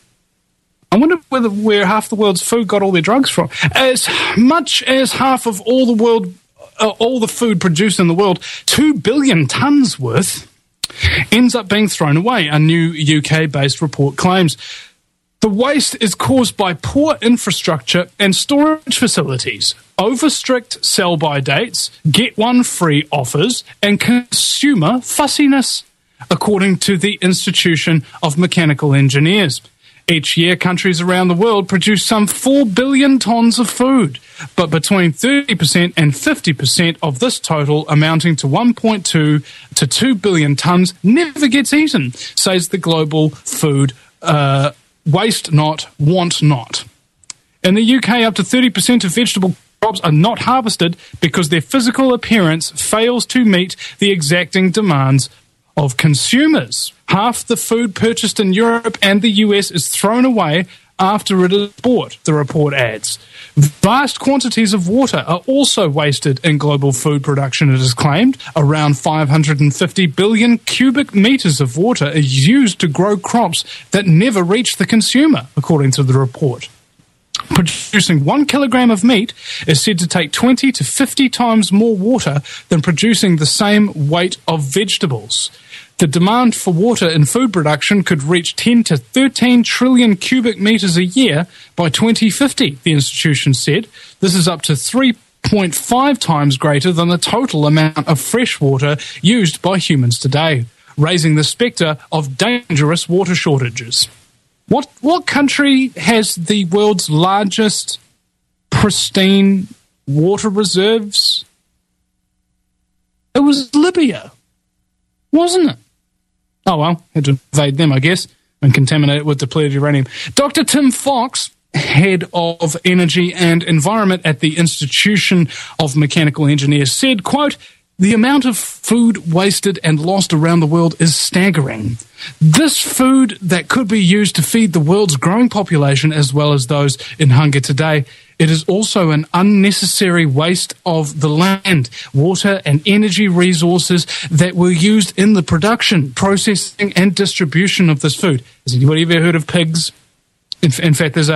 I wonder where half the world's food got all their drugs from. As much as half of all the food produced in the world, 2 billion tonnes worth, ends up being thrown away, a new UK-based report claims. The waste is caused by poor infrastructure and storage facilities, over-strict sell-by dates, get-one-free offers, and consumer fussiness, according to the Institution of Mechanical Engineers. Each year, countries around the world produce some 4 billion tonnes of food, but between 30% and 50% of this total, amounting to 1.2 to 2 billion tonnes, never gets eaten, says the Global Food Waste Not, Want Not. In the UK, up to 30% of vegetable crops are not harvested because their physical appearance fails to meet the exacting demands of consumers. Half the food purchased in Europe and the US is thrown away after it is bought, the report adds. Vast quantities of water are also wasted in global food production, it is claimed. Around 550 billion cubic metres of water is used to grow crops that never reach the consumer, according to the report. Producing 1 kilogram of meat is said to take 20 to 50 times more water than producing the same weight of vegetables. The demand for water in food production could reach 10 to 13 trillion cubic metres a year by 2050, the institution said. This is up to 3.5 times greater than the total amount of fresh water used by humans today, raising the spectre of dangerous water shortages. What country has the world's largest pristine water reserves? It was Libya, wasn't it? Oh well, had to invade them, I guess, and contaminate it with depleted uranium. Dr. Tim Fox, head of energy and environment at the Institution of Mechanical Engineers, said, quote, "The amount of food wasted and lost around the world is staggering. This food that could be used to feed the world's growing population as well as those in hunger today, it is also an unnecessary waste of the land, water and energy resources that were used in the production, processing and distribution of this food." Has anybody ever heard of pigs? In fact, there's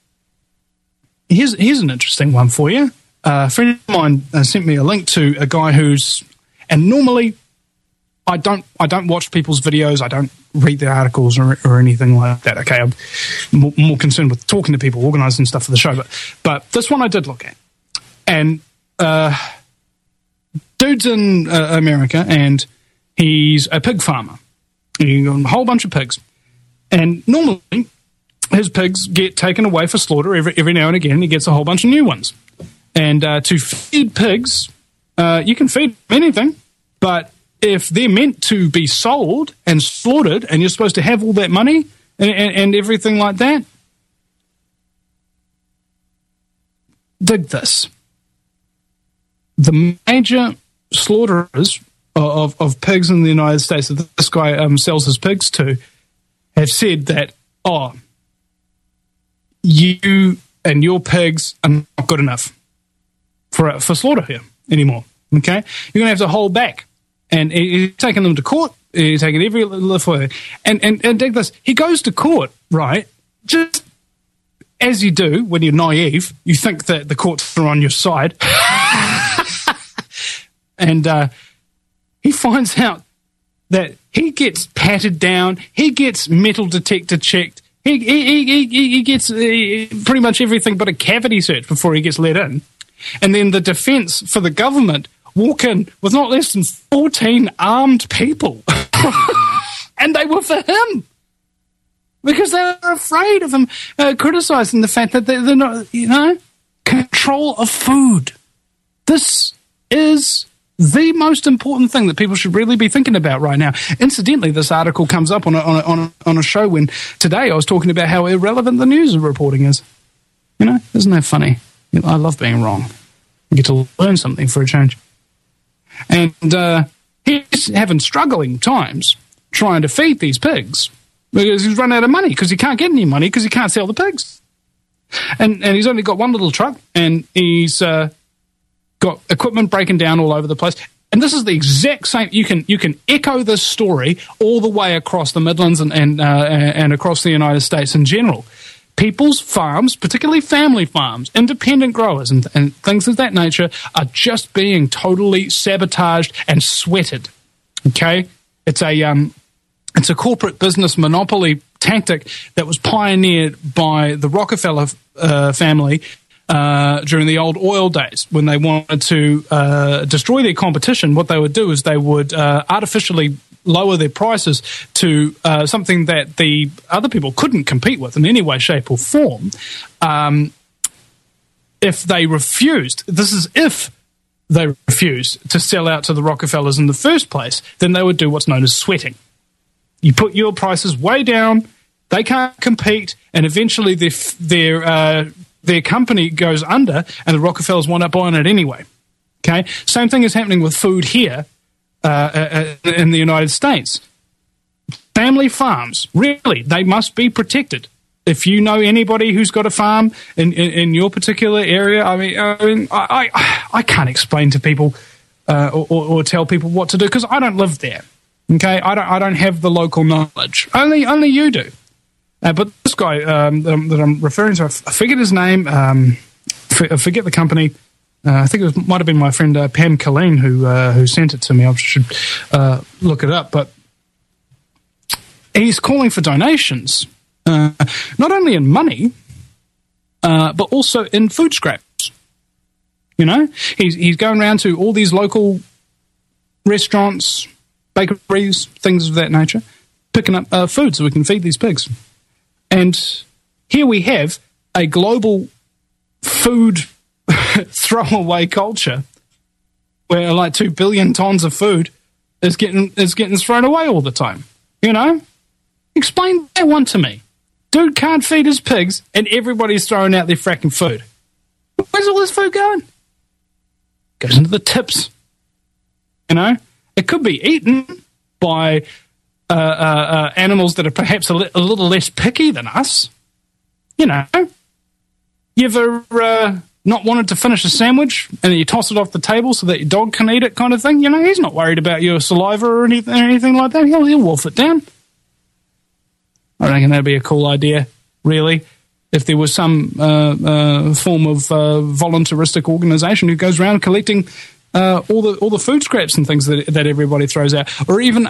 here's an interesting one for you. A friend of mine sent me a link to a guy and normally I don't watch people's videos, I don't read their articles or anything like that. Okay, I'm more concerned with talking to people, organising stuff for the show. But this one I did look at, and dude's in America, and he's a pig farmer. He's got a whole bunch of pigs, and normally his pigs get taken away for slaughter every now and again. And he gets a whole bunch of new ones. And to feed pigs, you can feed anything, but if they're meant to be sold and slaughtered and you're supposed to have all that money and everything like that, dig this. The major slaughterers of pigs in the United States that this guy sells his pigs to have said that, you and your pigs are not good enough for slaughter here anymore, okay? You're going to have to hold back. And he's taking them to court. He's taking every little for it. And dig this. He goes to court, right? Just as you do when you're naive, you think that the courts are on your side. And he finds out that he gets patted down. He gets metal detector checked. He gets pretty much everything but a cavity search before he gets let in. And then the defense for the government walk in with not less than 14 armed people. And they were for him. Because they were afraid of him criticizing the fact that they're not, control of food. This is the most important thing that people should really be thinking about right now. Incidentally, this article comes up on a show when today I was talking about how irrelevant the news reporting is. Isn't that funny? I love being wrong. I get to learn something for a change. And he's having struggling times trying to feed these pigs because he's run out of money because he can't get any money because he can't sell the pigs. And he's only got one little truck, and he's got equipment breaking down all over the place. And this is the exact same. You can echo this story all the way across the Midlands and across the United States in general. People's farms, particularly family farms, independent growers and things of that nature, are just being totally sabotaged and sweated. Okay, it's a corporate business monopoly tactic that was pioneered by the Rockefeller family during the old oil days. When they wanted to destroy their competition, what they would do is they would artificially lower their prices to something that the other people couldn't compete with in any way, shape, or form. If they refused, this is if they refused to sell out to the Rockefellers in the first place, then they would do what's known as sweating. You put your prices way down, they can't compete, and eventually their company goes under, and the Rockefellers wind up buying it anyway. Okay, same thing is happening with food here in the United States. Family farms, really, they must be protected. If you know anybody who's got a farm in your particular area, I can't explain to people or tell people what to do because I don't live there. Okay, I don't have the local knowledge. Only you do. But this guy that I'm referring to, I forget his name. I forget the company. I think it might have been my friend Pam Colleen who sent it to me. I should look it up. But he's calling for donations, not only in money, but also in food scraps. You know, he's going around to all these local restaurants, bakeries, things of that nature, picking up food so we can feed these pigs. And here we have a global food throwaway culture where like 2 billion tons of food is getting thrown away all the time. You know? Explain that one to me. Dude can't feed his pigs and everybody's throwing out their fracking food. Where's all this food going? Goes into the tips. You know? It could be eaten by animals that are perhaps a little less picky than us. You know? You ever not wanted to finish a sandwich and then you toss it off the table so that your dog can eat it kind of thing? You know, he's not worried about your saliva or anything like that. He'll wolf it down. I reckon that'd be a cool idea, really, if there was some form of voluntaristic organisation who goes around collecting all the food scraps and things that everybody throws out, or even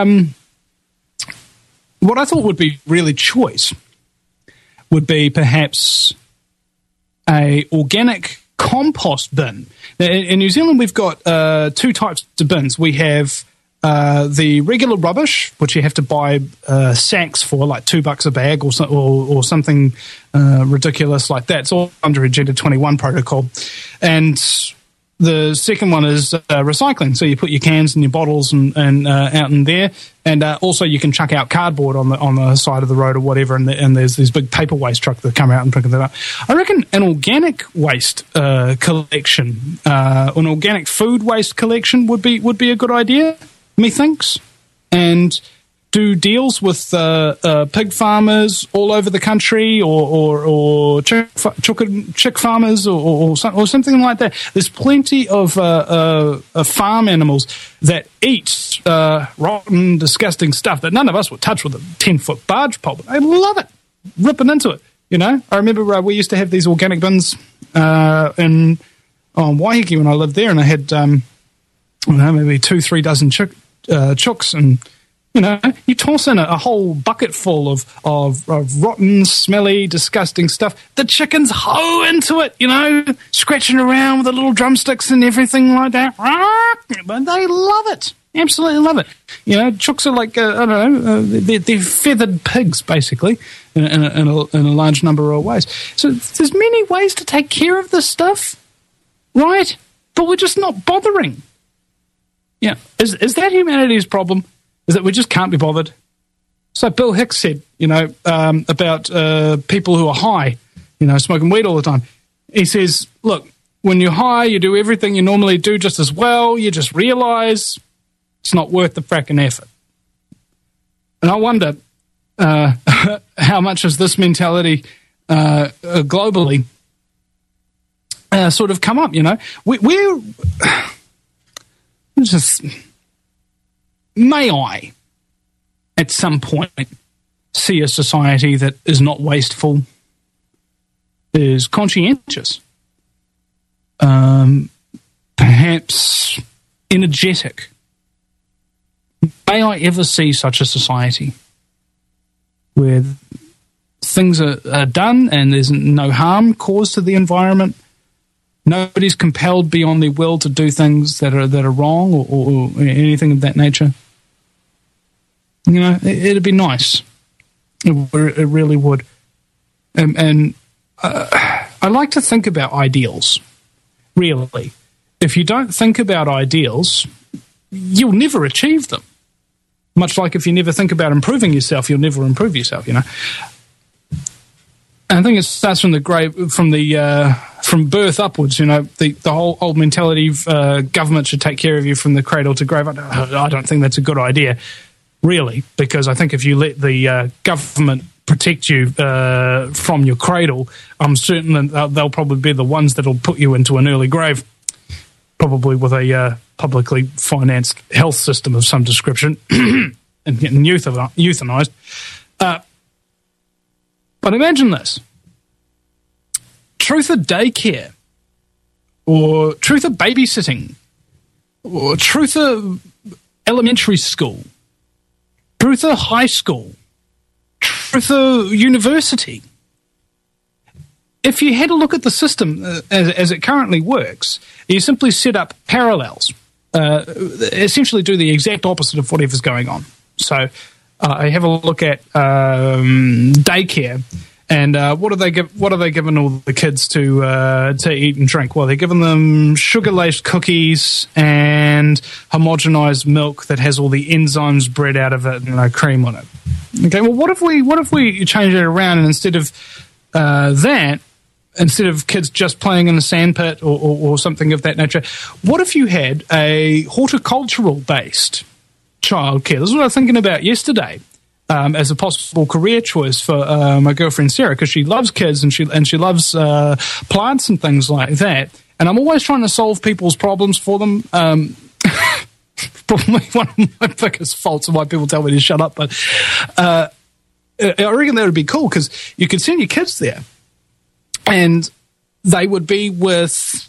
what I thought would be really choice would be perhaps a organic compost bin. Now, in New Zealand, we've got two types of bins. We have the regular rubbish, which you have to buy sacks for, like $2 a bag or something ridiculous like that. It's all under Agenda 21 protocol. And the second one is recycling. So you put your cans and your bottles and out in there, and also you can chuck out cardboard on the side of the road or whatever. And there's these big paper waste trucks that come out and pick that up. I reckon an organic waste collection, an organic food waste collection would be a good idea. Methinks, and do deals with pig farmers all over the country, or chick farmers, or something like that. There's plenty of farm animals that eat rotten, disgusting stuff that none of us would touch with a 10-foot barge pole. They love it, ripping into it. You know, I remember we used to have these organic bins in Waiheke when I lived there, and I had maybe 2-3 dozen chooks, and you know, you toss in a whole bucket full of rotten, smelly, disgusting stuff. The chickens hoe into it, you know, scratching around with the little drumsticks and everything like that. But they love it, absolutely love it. You know, chooks are like I don't know, they're feathered pigs basically in a large number of ways. So there's many ways to take care of this stuff, right? But we're just not bothering. Yeah, is that humanity's problem? Is that we just can't be bothered? So Bill Hicks said, you know, about people who are high, you know, smoking weed all the time. He says, look, when you're high, you do everything you normally do just as well. You just realise it's not worth the fracking effort. And I wonder how much is this mentality globally sort of come up. We're just, may I at some point see a society that is not wasteful, is conscientious, perhaps energetic. May I ever see such a society where things are done and there's no harm caused to the environment? Nobody's compelled beyond their will to do things that are wrong or anything of that nature. It'd be nice. It really would. And I like to think about ideals, really. If you don't think about ideals, you'll never achieve them. Much like if you never think about improving yourself, you'll never improve yourself, And I think it starts from from birth upwards. The whole old mentality of government should take care of you from the cradle to grave. I don't think that's a good idea, really, because I think if you let the government protect you from your cradle, I'm certain that they'll probably be the ones that'll put you into an early grave, probably with a publicly financed health system of some description and getting euthanized. But imagine this. Truth or daycare, or truth or babysitting, or truth or elementary school, truth or high school, truth or university. If you had a look at the system as it currently works, you simply set up parallels, essentially do the exact opposite of whatever's going on. So I have a look at daycare, and what are they giving all the kids to eat and drink? Well, they're giving them sugar-laced cookies and homogenized milk that has all the enzymes bred out of it and cream on it. Okay, well, what if we change it around, and instead of instead of kids just playing in a sandpit or something of that nature, what if you had a horticultural-based childcare? This is what I was thinking about yesterday as a possible career choice for my girlfriend Sarah, because she loves kids and she loves plants and things like that. And I'm always trying to solve people's problems for them. Probably one of my biggest faults of why people tell me to shut up. But I reckon that would be cool, because you could send your kids there, and they would be with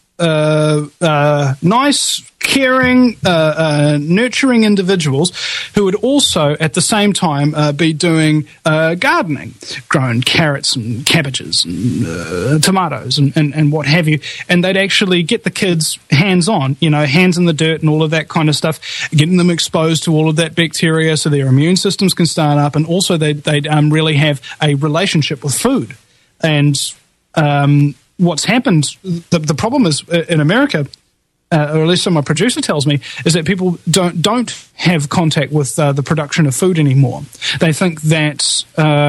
nice, caring, nurturing individuals who would also, at the same time, be doing gardening, growing carrots and cabbages and tomatoes and what have you. And they'd actually get the kids hands-on, hands in the dirt and all of that kind of stuff, getting them exposed to all of that bacteria so their immune systems can start up. And also they'd really have a relationship with food. And what's happened, the problem is in America, or at least so my producer tells me, is that people don't have contact with the production of food anymore. They think that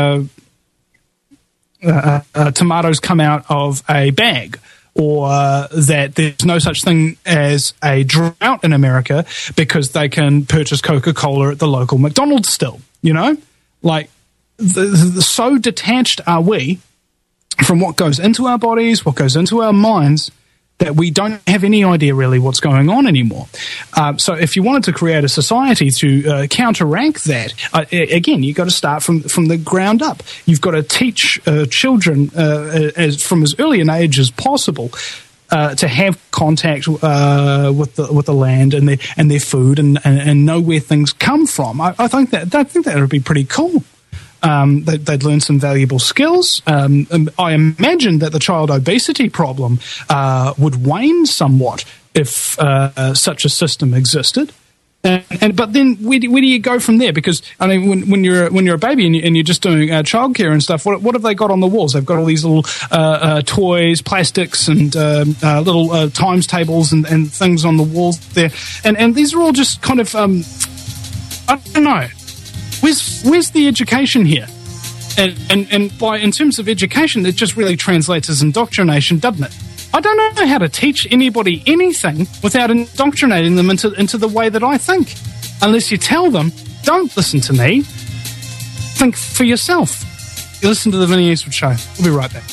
tomatoes come out of a bag, or that there's no such thing as a drought in America because they can purchase Coca-Cola at the local McDonald's still, Like, so detached are we from what goes into our bodies, what goes into our minds, that we don't have any idea really what's going on anymore. So if you wanted to create a society to counteract that, again, you've got to start from the ground up. You've got to teach children from as early an age as possible to have contact with the land and their food and know where things come from. I think that would be pretty cool. They'd learn some valuable skills. I imagine that the child obesity problem would wane somewhat if such a system existed. But then where do you go from there? Because when you're a baby and you're just doing childcare and stuff, what have they got on the walls? They've got all these little toys, plastics, and little times tables and things on the walls there. And these are all just kind of I don't know. Where's the education here? And in terms of education, it just really translates as indoctrination, doesn't it? I don't know how to teach anybody anything without indoctrinating them into the way that I think. Unless you tell them, don't listen to me, think for yourself. You listen to the Vinny Eastwood Show. We'll be right back.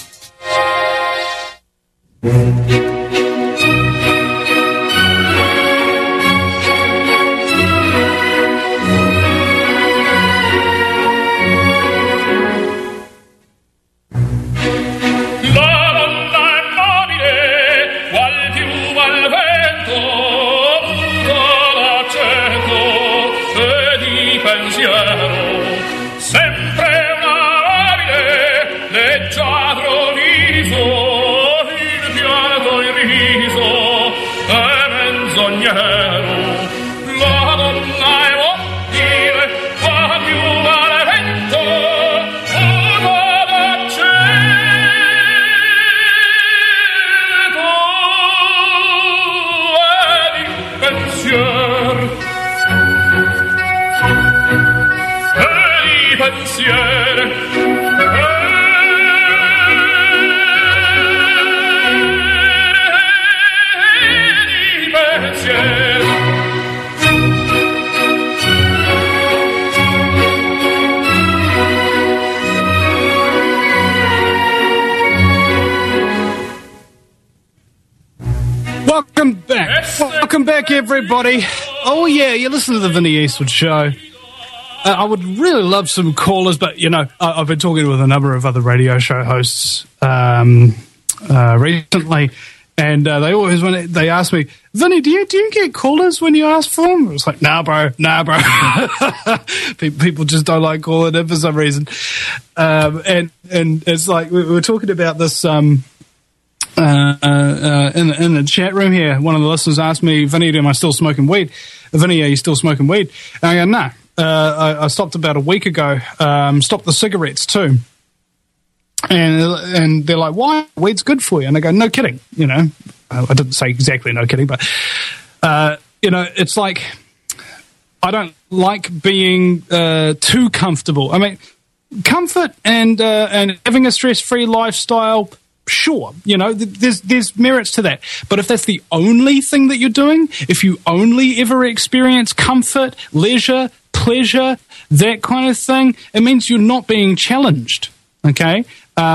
La donna è mobile, qual piuma al vento, muto d'accento e di pensiero, sempre una abile, leggiadro viso, il pianto il riso è menzognero. La donna è mobile, qual piuma al vento, muto d'accento Welcome back. Welcome back, everybody. Oh, yeah, you listen to the Vinny Eastwood Show. I would really love some callers, but, you know, I've been talking with a number of other radio show hosts recently, and they always, when they ask me, Vinny, do you get callers when you ask for them? It's like, nah, bro. People just don't like calling in for some reason. And it's like, we were talking about this in the chat room here. One of the listeners asked me, Vinny, am I still smoking weed? Vinny, are you still smoking weed? And I go, no. I stopped about a week ago. Stopped the cigarettes too. And they're like, why? Weed's good for you. And I go, no kidding. You know, I didn't say exactly no kidding, but, you know, it's like, I don't like being too comfortable. I mean, comfort and having a stress-free lifestyle, sure, you know, there's merits to that. But if that's the only thing that you're doing, if you only ever experience comfort, leisure, pleasure, that kind of thing, it means you're not being challenged, okay?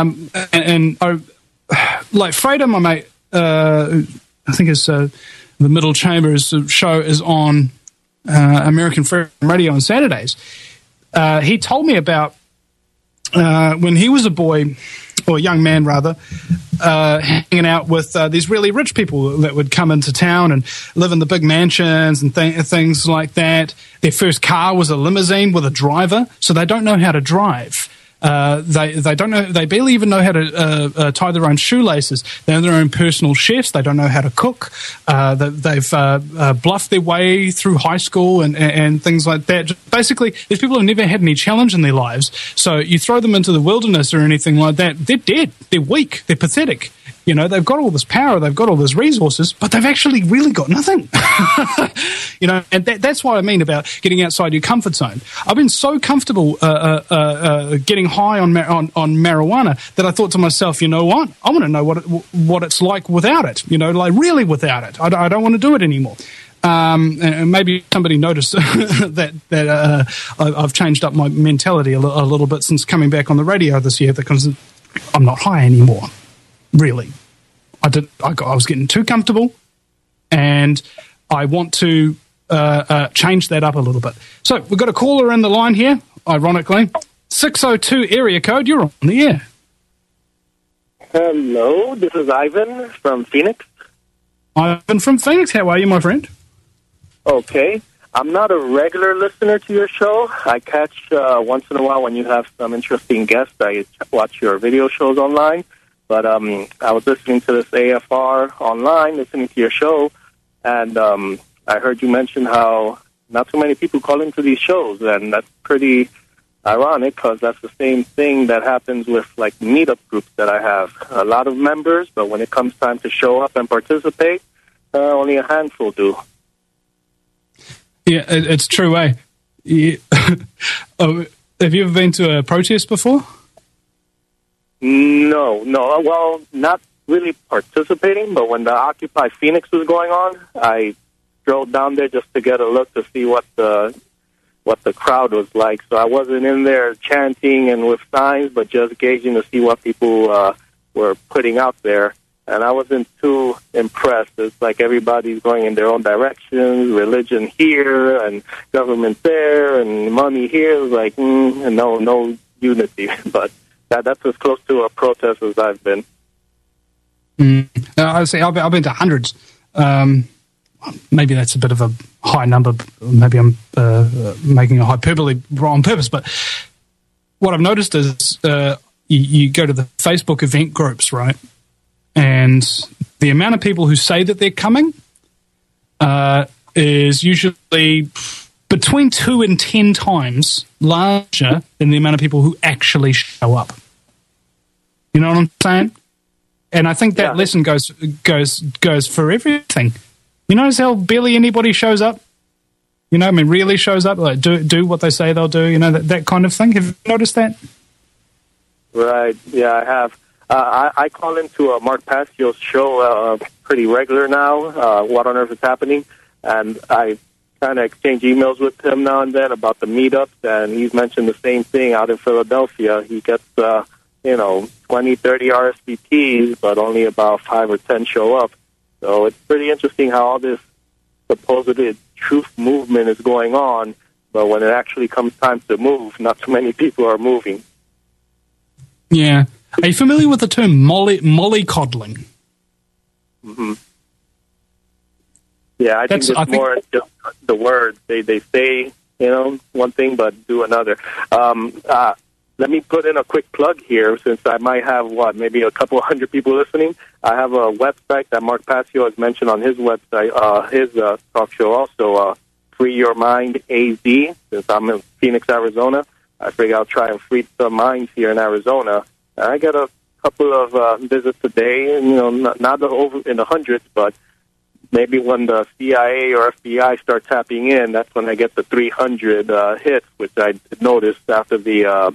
Like Fredo, my mate, I think it's the Middle Chambers show is on American Freedom Radio on Saturdays. He told me about when he was a boy, or a young man rather, hanging out with these really rich people that would come into town and live in the big mansions and things like that. Their first car was a limousine with a driver, so they don't know how to drive. They don't know. They barely even know how to tie their own shoelaces. They have their own personal chefs. They don't know how to cook. They've bluffed their way through high school and things like that. Basically, these people have never had any challenge in their lives. So you throw them into the wilderness or anything like that, they're dead. They're weak. They're pathetic. You know, they've got all this power, they've got all these resources, but they've actually really got nothing. You know, and that's what I mean about getting outside your comfort zone. I've been so comfortable getting high on marijuana that I thought to myself, you know what? I want to know what it's like without it. You know, like really without it. I don't want to do it anymore. And maybe somebody noticed that I've changed up my mentality a little bit since coming back on the radio this year, because I'm not high anymore. Really, I was getting too comfortable, and I want to change that up a little bit. So we've got a caller in the line here, ironically. 602 area code, you're on the air. Hello, this is Ivan from Phoenix. Ivan from Phoenix, how are you, my friend? Okay. I'm not a regular listener to your show. I catch once in a while when you have some interesting guests. I watch your video shows online. But I was listening to this AFR online, listening to your show, and I heard you mention how not too many people call into these shows, and that's pretty ironic because that's the same thing that happens with, like, meetup groups that I have. A lot of members, but when it comes time to show up and participate, only a handful do. Yeah, it's true, eh? Yeah. Oh, have you ever been to a protest before? No. Well, not really participating, but when the Occupy Phoenix was going on, I drove down there just to get a look to see what the what the crowd was like. So I wasn't in there chanting and with signs, but just gauging to see what people were putting out there. And I wasn't too impressed. It's like everybody's going in their own directions, religion here and government there and money here. It was like, and no unity. But that's as close to a protest as I've been. I say I've been to hundreds. Maybe that's a bit of a high number. Maybe I'm making a hyperbole on purpose. But what I've noticed is you go to the Facebook event groups, right? And the amount of people who say that they're coming is usually between 2 and 10 times larger than the amount of people who actually show up. You know what I'm saying? And I think that lesson goes for everything. You notice how barely anybody shows up? You know, I mean, really shows up, like do what they say they'll do, you know, that kind of thing. Have you noticed that? Right, yeah, I have. I call into Mark Passio's show pretty regular now, What on Earth is Happening, and I kind of exchange emails with him now and then about the meetups, and he's mentioned the same thing out in Philadelphia. He gets, 20, 30 RSVPs, but only about 5 or 10 show up. So it's pretty interesting how all this supposedly truth movement is going on, but when it actually comes time to move, not too many people are moving. Yeah. Are you familiar with the term mollycoddling? Mm-hmm. Yeah, I think it's more just the words. They say, one thing, but do another. Let me put in a quick plug here, since I might have, maybe a couple hundred people listening. I have a website that Mark Passio has mentioned on his website, his talk show also, Free Your Mind AZ. Since I'm in Phoenix, Arizona, I figure I'll try and free some minds here in Arizona. I got a couple of visits a day, and, not over in the hundreds, but maybe when the CIA or FBI start tapping in, that's when I get the 300 hits, which I noticed after the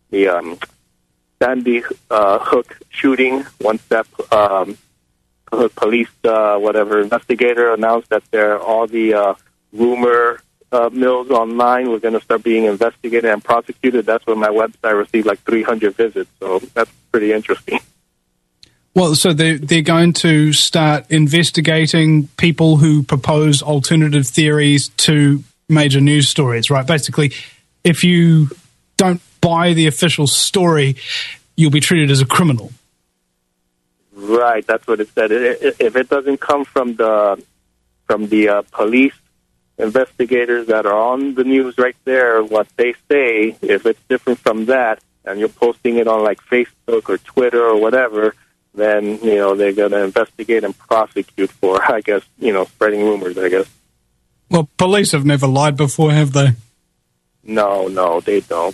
Sandy Hook shooting. Once that police, investigator announced that all the rumor mills online were going to start being investigated and prosecuted, that's when my website received like 300 visits. So that's pretty interesting. Well, so they're going to start investigating people who propose alternative theories to major news stories, right? Basically, if you don't buy the official story, you'll be treated as a criminal. Right, that's what it said. If it doesn't come from the police investigators that are on the news right there, what they say, if it's different from that, and you're posting it on like Facebook or Twitter or whatever, then, they're going to investigate and prosecute for, I guess, spreading rumors, I guess. Well, police have never lied before, have they? No, they don't.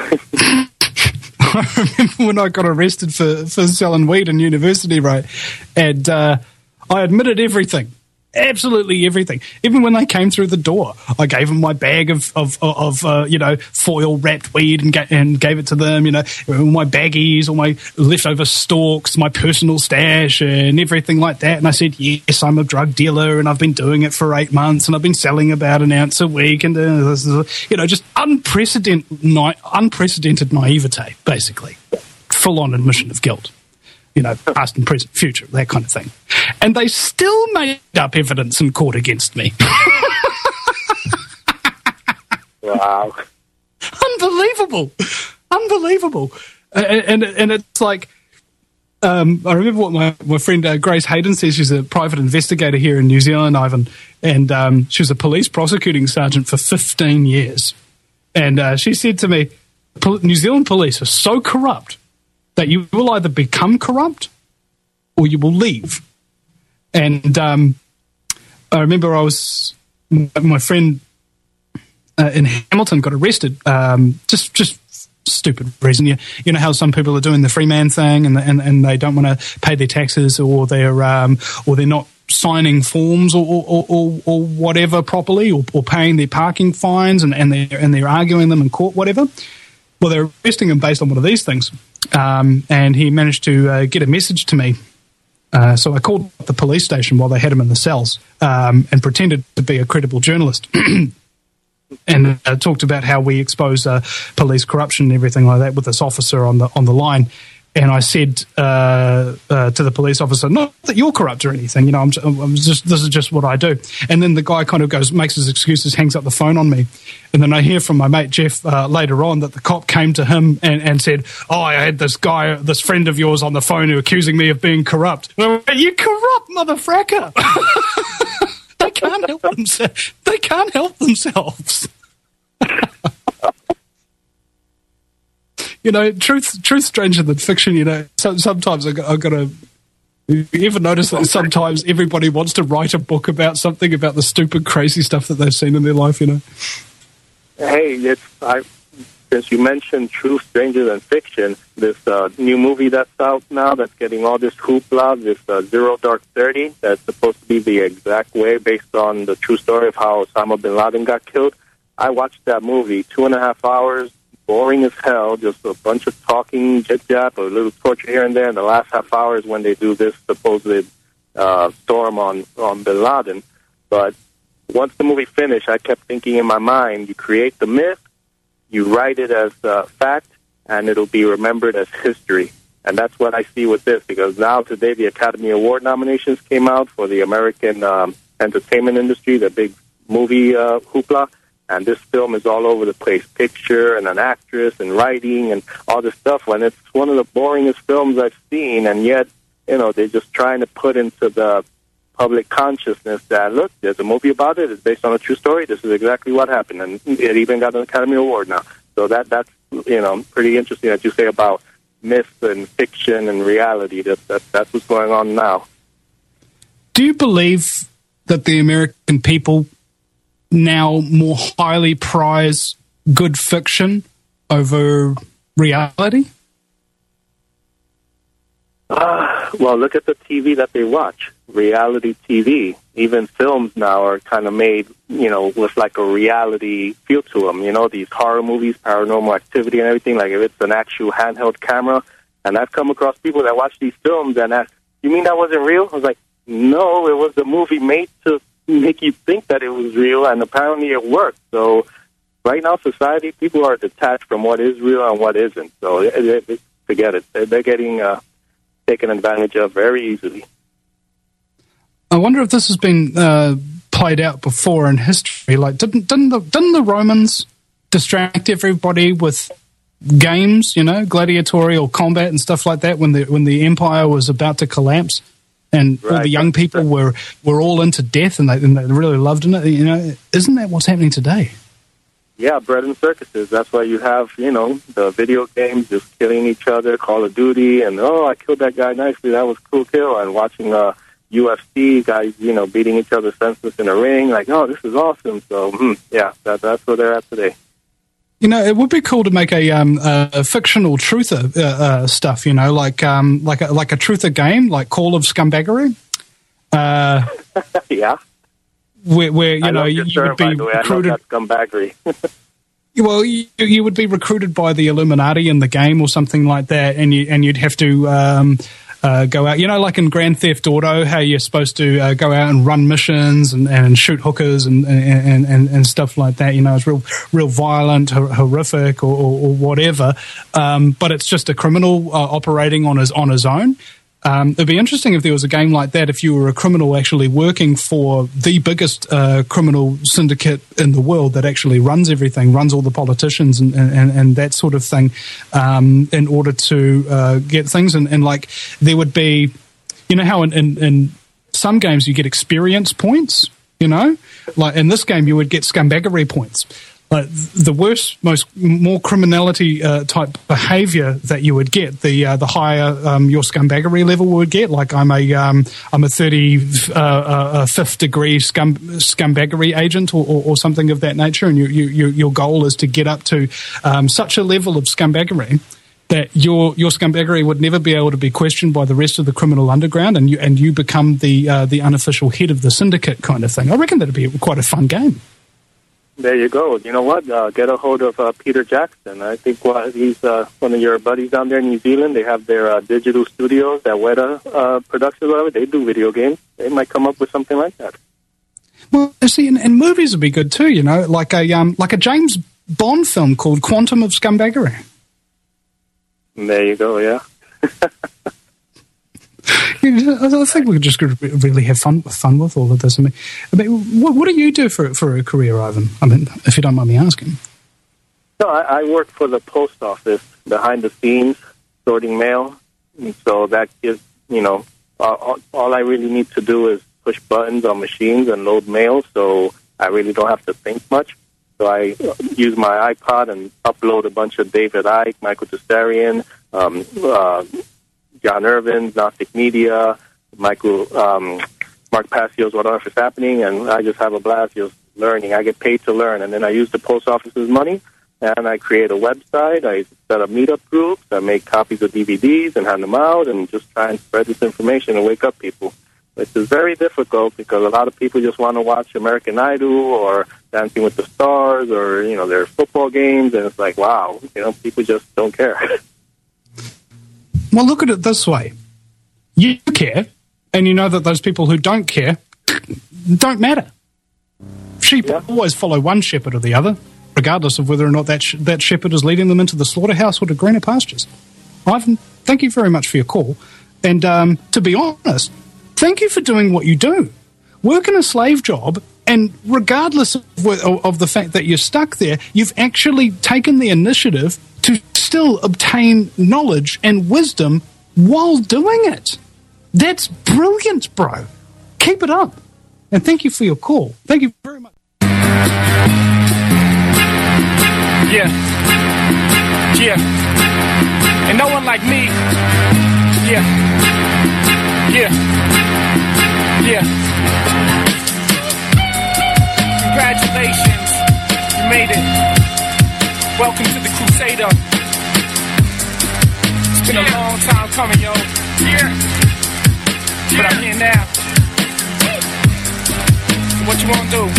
I remember when I got arrested for selling weed in university, right? And I admitted everything. Absolutely everything. Even when they came through the door, I gave them my bag of foil wrapped weed and gave it to them. All my baggies, all my leftover stalks, my personal stash, and everything like that. And I said, yes, I'm a drug dealer, and I've been doing it for 8 months, and I've been selling about an ounce a week, and just unprecedented naivete, basically, full on admission of guilt. Past and present, future, that kind of thing. And they still made up evidence in court against me. Wow. Unbelievable. And it's like, I remember what my friend Grace Hayden says. She's a private investigator here in New Zealand, Ivan, and she was a police prosecuting sergeant for 15 years. And she said to me, New Zealand police are so corrupt that you will either become corrupt or you will leave. And I remember my friend in Hamilton got arrested, just stupid reason. You know how some people are doing the free man thing and they don't want to pay their taxes, or they're not signing forms or whatever properly, or paying their parking fines, and they're arguing them in court, whatever. Well, they're arresting him based on one of these things. And he managed to get a message to me. So I called the police station while they had him in the cells and pretended to be a credible journalist. talked about how we expose police corruption and everything like that with this officer on the line. And I said to the police officer, not that you're corrupt or anything, you know, this is just what I do. And then the guy kind of makes his excuses, hangs up the phone on me. And then I hear from my mate Jeff later on that the cop came to him and said, "Oh, I had this friend of yours on the phone who accusing me of being corrupt." And I went, "You corrupt motherfucker." They can't help themselves. They can't help themselves. You know, truth stranger than fiction. You know, sometimes I got to. You ever notice that sometimes everybody wants to write a book about something, about the stupid, crazy stuff that they've seen in their life? You know. Hey, since you mentioned truth stranger than fiction, this new movie that's out now that's getting all this hoopla, this Zero Dark 30, that's supposed to be the exact way based on the true story of how Osama bin Laden got killed. I watched that movie, 2.5 hours. Boring as hell, just a bunch of talking, jip-jap, a little torture here and there. And the last half hour is when they do this supposed storm on bin Laden. But once the movie finished, I kept thinking in my mind, you create the myth, you write it as fact, and it'll be remembered as history. And that's what I see with this, because now today the Academy Award nominations came out for the American entertainment industry, the big movie hoopla. And this film is all over the place, picture and an actress and writing and all this stuff. When it's one of the boringest films I've seen, and yet, you know, they're just trying to put into the public consciousness that, look, there's a movie about it. It's based on a true story. This is exactly what happened. And it even got an Academy Award now. So that's, you know, pretty interesting that you say about myth and fiction and reality. That's what's going on now. Do you believe that the American people now more highly prize good fiction over reality? Well, look at the TV that they watch. Reality TV. Even films now are kind of made, you know, with like a reality feel to them. You know, these horror movies, Paranormal Activity and everything, like if it's an actual handheld camera. And I've come across people that watch these films and ask, "You mean that wasn't real?" I was like, "No, it was a movie made to make you think that it was real, and apparently it worked." So right now, society, people are detached from what is real and what isn't. So forget it. They're getting taken advantage of very easily. I wonder if this has been played out before in history. Like, didn't the Romans distract everybody with games, you know, gladiatorial combat and stuff like that when the empire was about to collapse? And all the young people were all into death, and they really loved it. You know, isn't that what's happening today? Yeah, bread and circuses. That's why you have, you know, the video games just killing each other, Call of Duty, and I killed that guy nicely. That was a cool kill. And watching UFC guys, you know, beating each other senseless in a ring, like, oh, this is awesome. So, yeah, that's where they're at today. You know, it would be cool to make a fictional truther stuff. You know, like a truther game, like Call of Scumbaggery. Yeah. Where you know you would be recruited. Scumbaggery. Well, you would be recruited by the Illuminati in the game or something like that, and you'd have to go out. You know, like in Grand Theft Auto, how you're supposed to go out and run missions and shoot hookers and stuff like that. You know, it's real violent, horrific, or whatever. But it's just a criminal operating on his own. It'd be interesting if there was a game like that, if you were a criminal actually working for the biggest criminal syndicate in the world that actually runs everything, runs all the politicians and that sort of thing, in order to get things. And like there would be, you know how in some games you get experience points, you know? Like in this game you would get scumbaggery points. The worse, more criminality type behaviour that you would get, the higher your scumbaggery level would get. Like I'm a 35th degree scumbaggery agent or something of that nature, and your goal is to get up to such a level of scumbaggery that your scumbaggery would never be able to be questioned by the rest of the criminal underground, and you become the unofficial head of the syndicate kind of thing. I reckon that'd be quite a fun game. There you go. You know what? Get a hold of Peter Jackson. I think he's one of your buddies down there in New Zealand. They have their digital studios, that Weta Productions, whatever. They do video games. They might come up with something like that. Well, see, and movies would be good too. You know, like a James Bond film called Quantum of Scumbaggery. There you go. Yeah. I think we could just really have fun with all of this. I mean, what do you do for a career, Ivan? I mean, if you don't mind me asking. No, I work for the post office behind the scenes, sorting mail. And so that gives, all I really need to do is push buttons on machines and load mail. So I really don't have to think much. So I use my iPod and upload a bunch of David Icke, Michael Tessarian, John Irvin, Gnostic Media, Mark Passio's What on Earth is Happening, and I just have a blast just learning. I get paid to learn, and then I use the post office's money, and I create a website, I set up meetup groups, I make copies of DVDs and hand them out, and just try and spread this information and wake up people. Which is very difficult because a lot of people just want to watch American Idol or Dancing with the Stars or, their football games, and it's like, wow, people just don't care. Well, look at it this way. You care, and you know that those people who don't care don't matter. Sheep always follow one shepherd or the other, regardless of whether or not that shepherd is leading them into the slaughterhouse or to greener pastures. Ivan, thank you very much for your call. And to be honest, thank you for doing what you do. Working a slave job, and regardless of the fact that you're stuck there, you've actually taken the initiative to still obtain knowledge and wisdom while doing it. That's brilliant, bro. Keep it up. And thank you for your call. Thank you very much. Yeah. And no one like me. Yeah. Congratulations. You made it. Welcome to the Crusader. It's been a long time coming, yo. But I'm here now. So what you wanna do?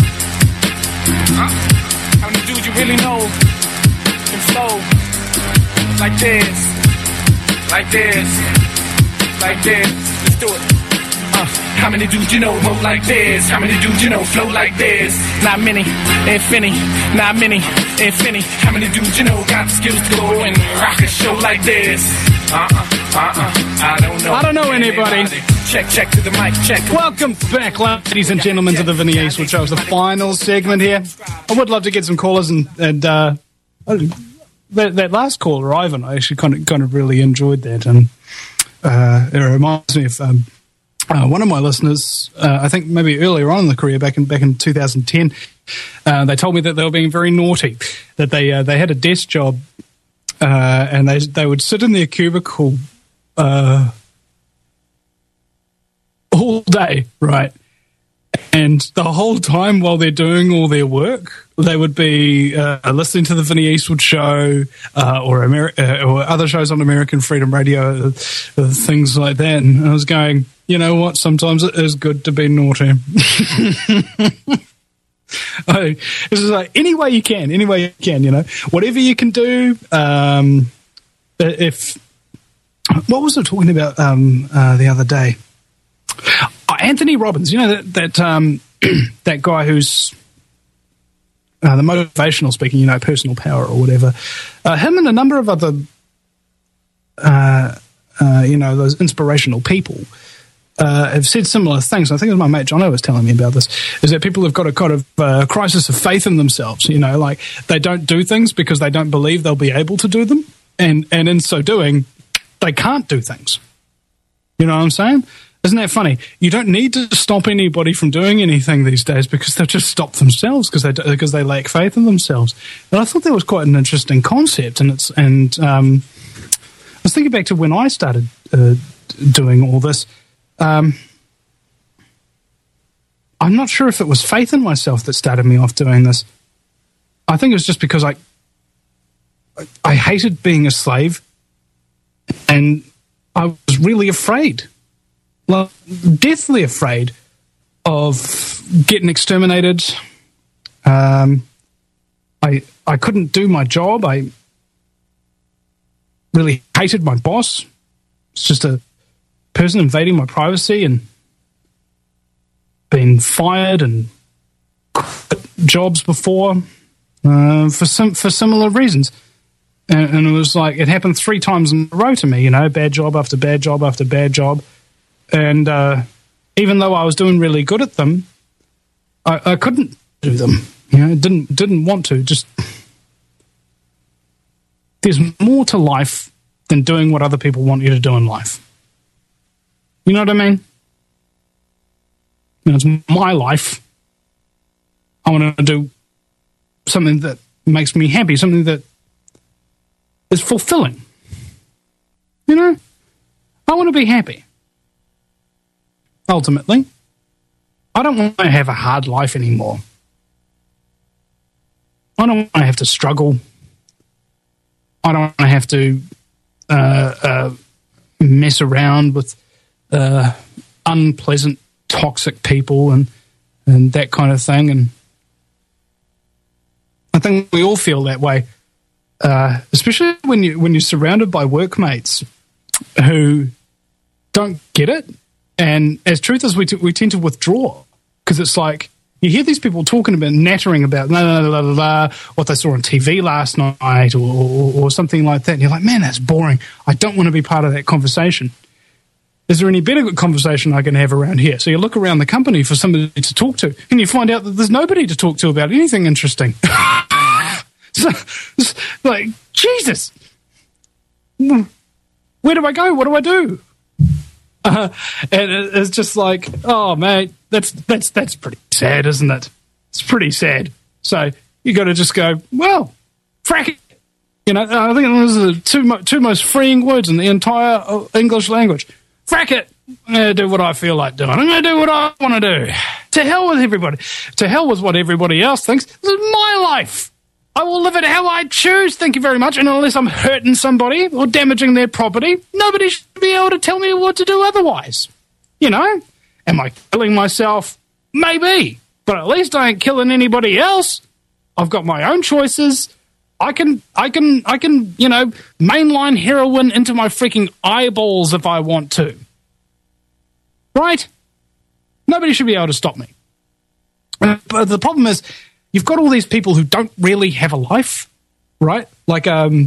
How many dudes you really know can flow like this, like this, like this? Let's do it. How many dudes you know roll like this? How many dudes you know flow like this? Not many, infinity. Not many, infinity. How many dudes you know got the skills to go and rock a show like this? I don't know anybody. Check to the mic, check. Welcome back, ladies and gentlemen, to the Vinny Eastwood Show. It's the final segment here. I would love to get some callers, and that last caller, Ivan, I actually kind of really enjoyed that, and it reminds me of one of my listeners. I think maybe earlier on in the career, back in 2010, they told me that they were being very naughty. That they had a desk job, and they would sit in their cubicle all day, right? And the whole time while they're doing all their work, they would be listening to the Vinny Eastwood Show or other shows on American Freedom Radio, things like that. And I was going, you know what? Sometimes it is good to be naughty. This is like any way you can, whatever you can do. What was I talking about the other day? Anthony Robbins, that guy who's the motivational speaking, personal power or whatever. Him and a number of other, those inspirational people have said similar things. I think it was my mate Jono was telling me about this, is that people have got a kind of crisis of faith in themselves, like they don't do things because they don't believe they'll be able to do them. And in so doing, they can't do things. You know what I'm saying? Isn't that funny? You don't need to stop anybody from doing anything these days because they'll just stop themselves because they lack faith in themselves. And I thought that was quite an interesting concept. And I was thinking back to when I started doing all this. I'm not sure if it was faith in myself that started me off doing this. I think it was just because I hated being a slave, and I was really afraid. Deathly afraid of getting exterminated. I couldn't do my job. I really hated my boss. It's just a person invading my privacy and being fired and quit jobs before for similar reasons. And it was like, it happened 3 times in a row to me, bad job after bad job after bad job. And even though I was doing really good at them, I couldn't do them. Didn't want to. Just, there's more to life than doing what other people want you to do in life. You know what I mean? It's my life. I want to do something that makes me happy, something that is fulfilling. I want to be happy. Ultimately, I don't want to have a hard life anymore. I don't want to have to struggle. I don't want to have to mess around with unpleasant, toxic people and that kind of thing. And I think we all feel that way, especially when you're surrounded by workmates who don't get it. And as truth is, we tend to withdraw, because it's like you hear these people talking about, nattering about what they saw on TV last night or something like that. And you're like, man, that's boring. I don't want to be part of that conversation. Is there any better conversation I can have around here? So you look around the company for somebody to talk to, and you find out that there's nobody to talk to about anything interesting. So, it's like, Jesus, where do I go? What do I do? And it's just like, oh, mate, that's pretty sad, isn't it? It's pretty sad. So you got to just go, well, frack it. I think those are the two most freeing words in the entire English language. Frack it. I'm going to do what I feel like doing. I'm going to do what I want to do. To hell with everybody. To hell with what everybody else thinks. This is my life. I will live it how I choose, thank you very much, and unless I'm hurting somebody or damaging their property, nobody should be able to tell me what to do otherwise. Am I killing myself? Maybe. But at least I ain't killing anybody else. I've got my own choices. I can mainline heroin into my freaking eyeballs if I want to. Right? Nobody should be able to stop me. But the problem is, you've got all these people who don't really have a life, right? Like, what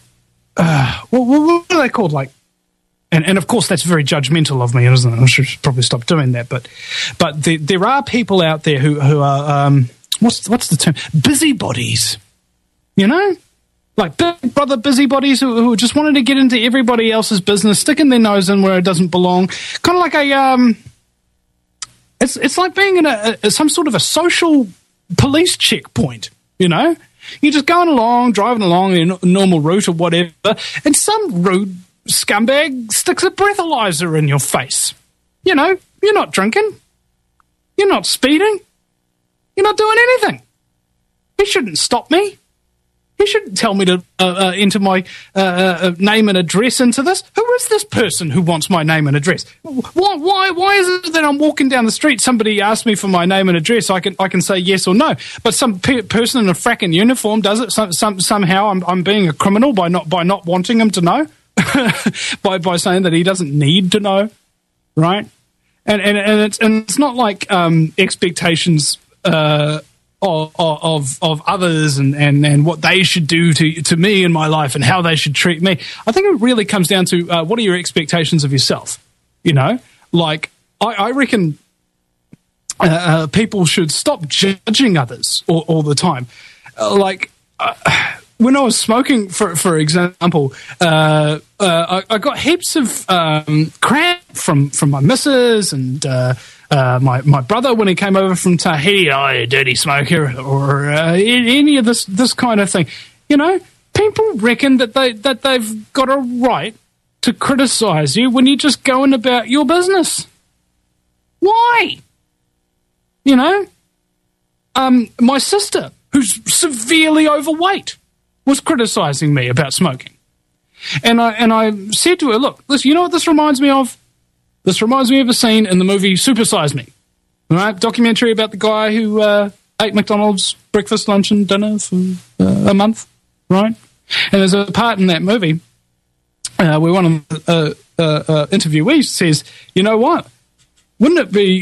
are they called? Like, and of course that's very judgmental of me, isn't it? I should probably stop doing that. But there are people out there who are what's the term? Busybodies, like Big Brother busybodies who just wanted to get into everybody else's business, sticking their nose in where it doesn't belong. Kind of like it's like being in some sort of a social police checkpoint, You're just going along, driving along in a normal route or whatever, and some rude scumbag sticks a breathalyzer in your face. You're not drinking. You're not speeding. You're not doing anything. He shouldn't stop me. He shouldn't tell me to enter my name and address into this. Who is this person who wants my name and address? Why is it that I'm walking down the street, somebody asks me for my name and address, I can say yes or no, but some person in a fracking uniform does it somehow? I'm being a criminal by not wanting him to know, by saying that he doesn't need to know, right? And it's not like expectations. Of others and what they should do to me in my life and how they should treat me. I think it really comes down to what are your expectations of yourself? Like I reckon people should stop judging others all the time. When I was smoking, for example, I got heaps of crap from my missus and my brother when he came over from Tahiti. Oh, you dirty smoker, or any of this kind of thing. People reckon that they've got a right to criticise you when you're just going about your business. Why? My sister, who's severely overweight, was criticising me about smoking. And I said to her, look, listen, you know what this reminds me of? This reminds me of a scene in the movie Super Size Me, right? Documentary about the guy who ate McDonald's breakfast, lunch, and dinner for a month, right? And there's a part in that movie where one of the interviewees says, you know what? Wouldn't it be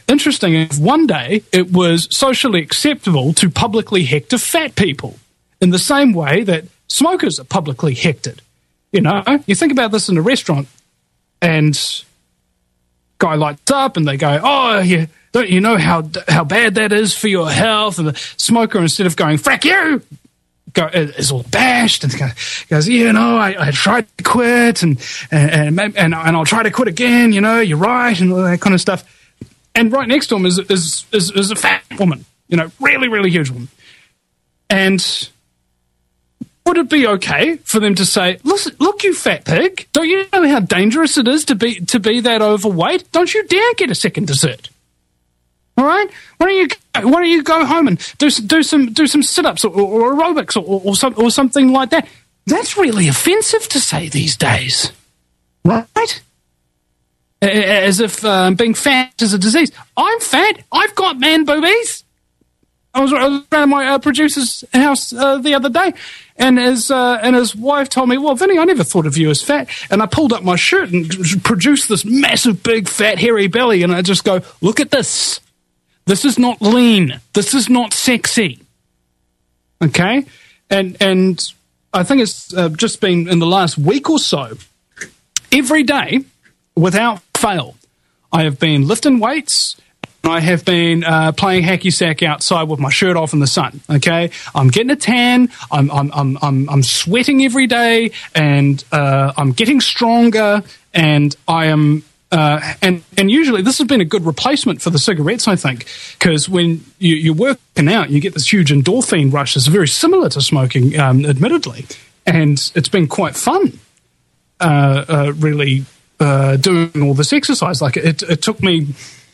interesting if one day it was socially acceptable to publicly hector fat people in the same way that smokers are publicly hectored. You know, you think about this in a restaurant, and guy lights up and they go, "Oh, don't you know how bad that is for your health?" And the smoker, instead of going "frack you," is all bashed and goes, "You know, I tried to quit and I'll try to quit again. You know, you're right," and all that kind of stuff. And right next to him is a fat woman, you know, really, really huge woman. And would it be okay for them to say, "Listen, look, you fat pig, don't you know how dangerous it is to be that overweight? Don't you dare get a second dessert. All right, why don't you go home and do some sit-ups or aerobics or something like that?" That's really offensive to say these days, right? As if being fat is a disease. I'm fat. I've got man boobies. I was around my producer's house the other day, and his wife told me, "Well, Vinny, I never thought of you as fat." And I pulled up my shirt and produced this massive, big, fat, hairy belly, and I just go, "Look at this. This is not lean. This is not sexy." Okay? And I think it's just been in the last week or so, every day, without fail, I have been lifting weights. I have been playing hacky sack outside with my shirt off in the sun. Okay, I'm getting a tan. I'm sweating every day, and I'm getting stronger. And I am, and usually this has been a good replacement for the cigarettes, I think, because when you're working out, you get this huge endorphin rush. It's very similar to smoking, admittedly, and it's been quite fun. Really doing all this exercise. Like it took me.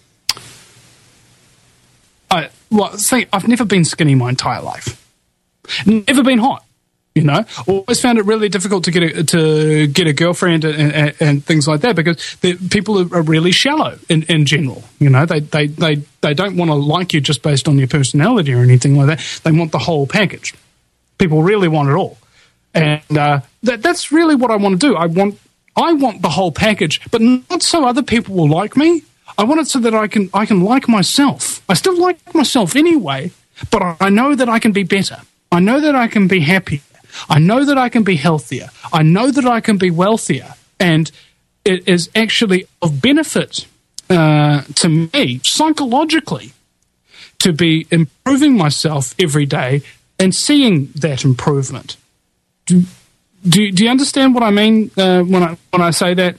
I've never been skinny my entire life. Never been hot, you know. Always found it really difficult to get a girlfriend and things like that, because people are really shallow in general. You know, they don't want to like you just based on your personality or anything like that. They want the whole package. People really want it all, and that's really what I want to do. I want the whole package, but not so other people will like me. I want it so that I can like myself. I still like myself anyway, but I know that I can be better. I know that I can be happier. I know that I can be healthier. I know that I can be wealthier. And it is actually of benefit to me, psychologically, to be improving myself every day and seeing that improvement. Do you understand what I mean when I say that?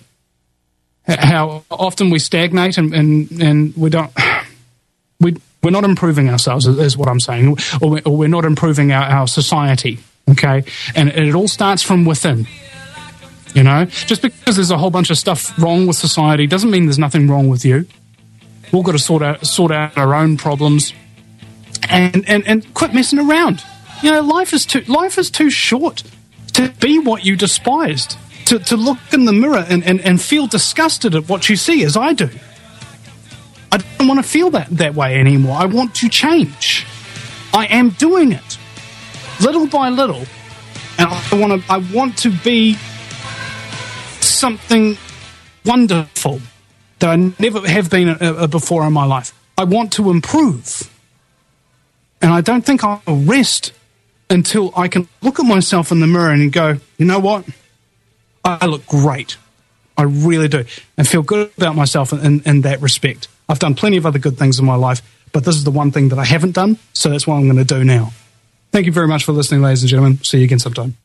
How often we stagnate and we don't, we're not improving ourselves, is what I'm saying, or we're not improving our society, okay? And it all starts from within, you know? Just because there's a whole bunch of stuff wrong with society doesn't mean there's nothing wrong with you. We've all got to sort out our own problems and quit messing around. You know, life is too short to be what you despised. To look in the mirror and feel disgusted at what you see, as I do. I don't want to feel that way anymore. I want to change. I am doing it, little by little, and I want to be something wonderful that I never have been before in my life. I want to improve, and I don't think I'll rest until I can look at myself in the mirror and go, "You know what? I look great. I really do. And feel good about myself in that respect. I've done plenty of other good things in my life, but this is the one thing that I haven't done, so that's what I'm going to do now." Thank you very much for listening, ladies and gentlemen. See you again sometime.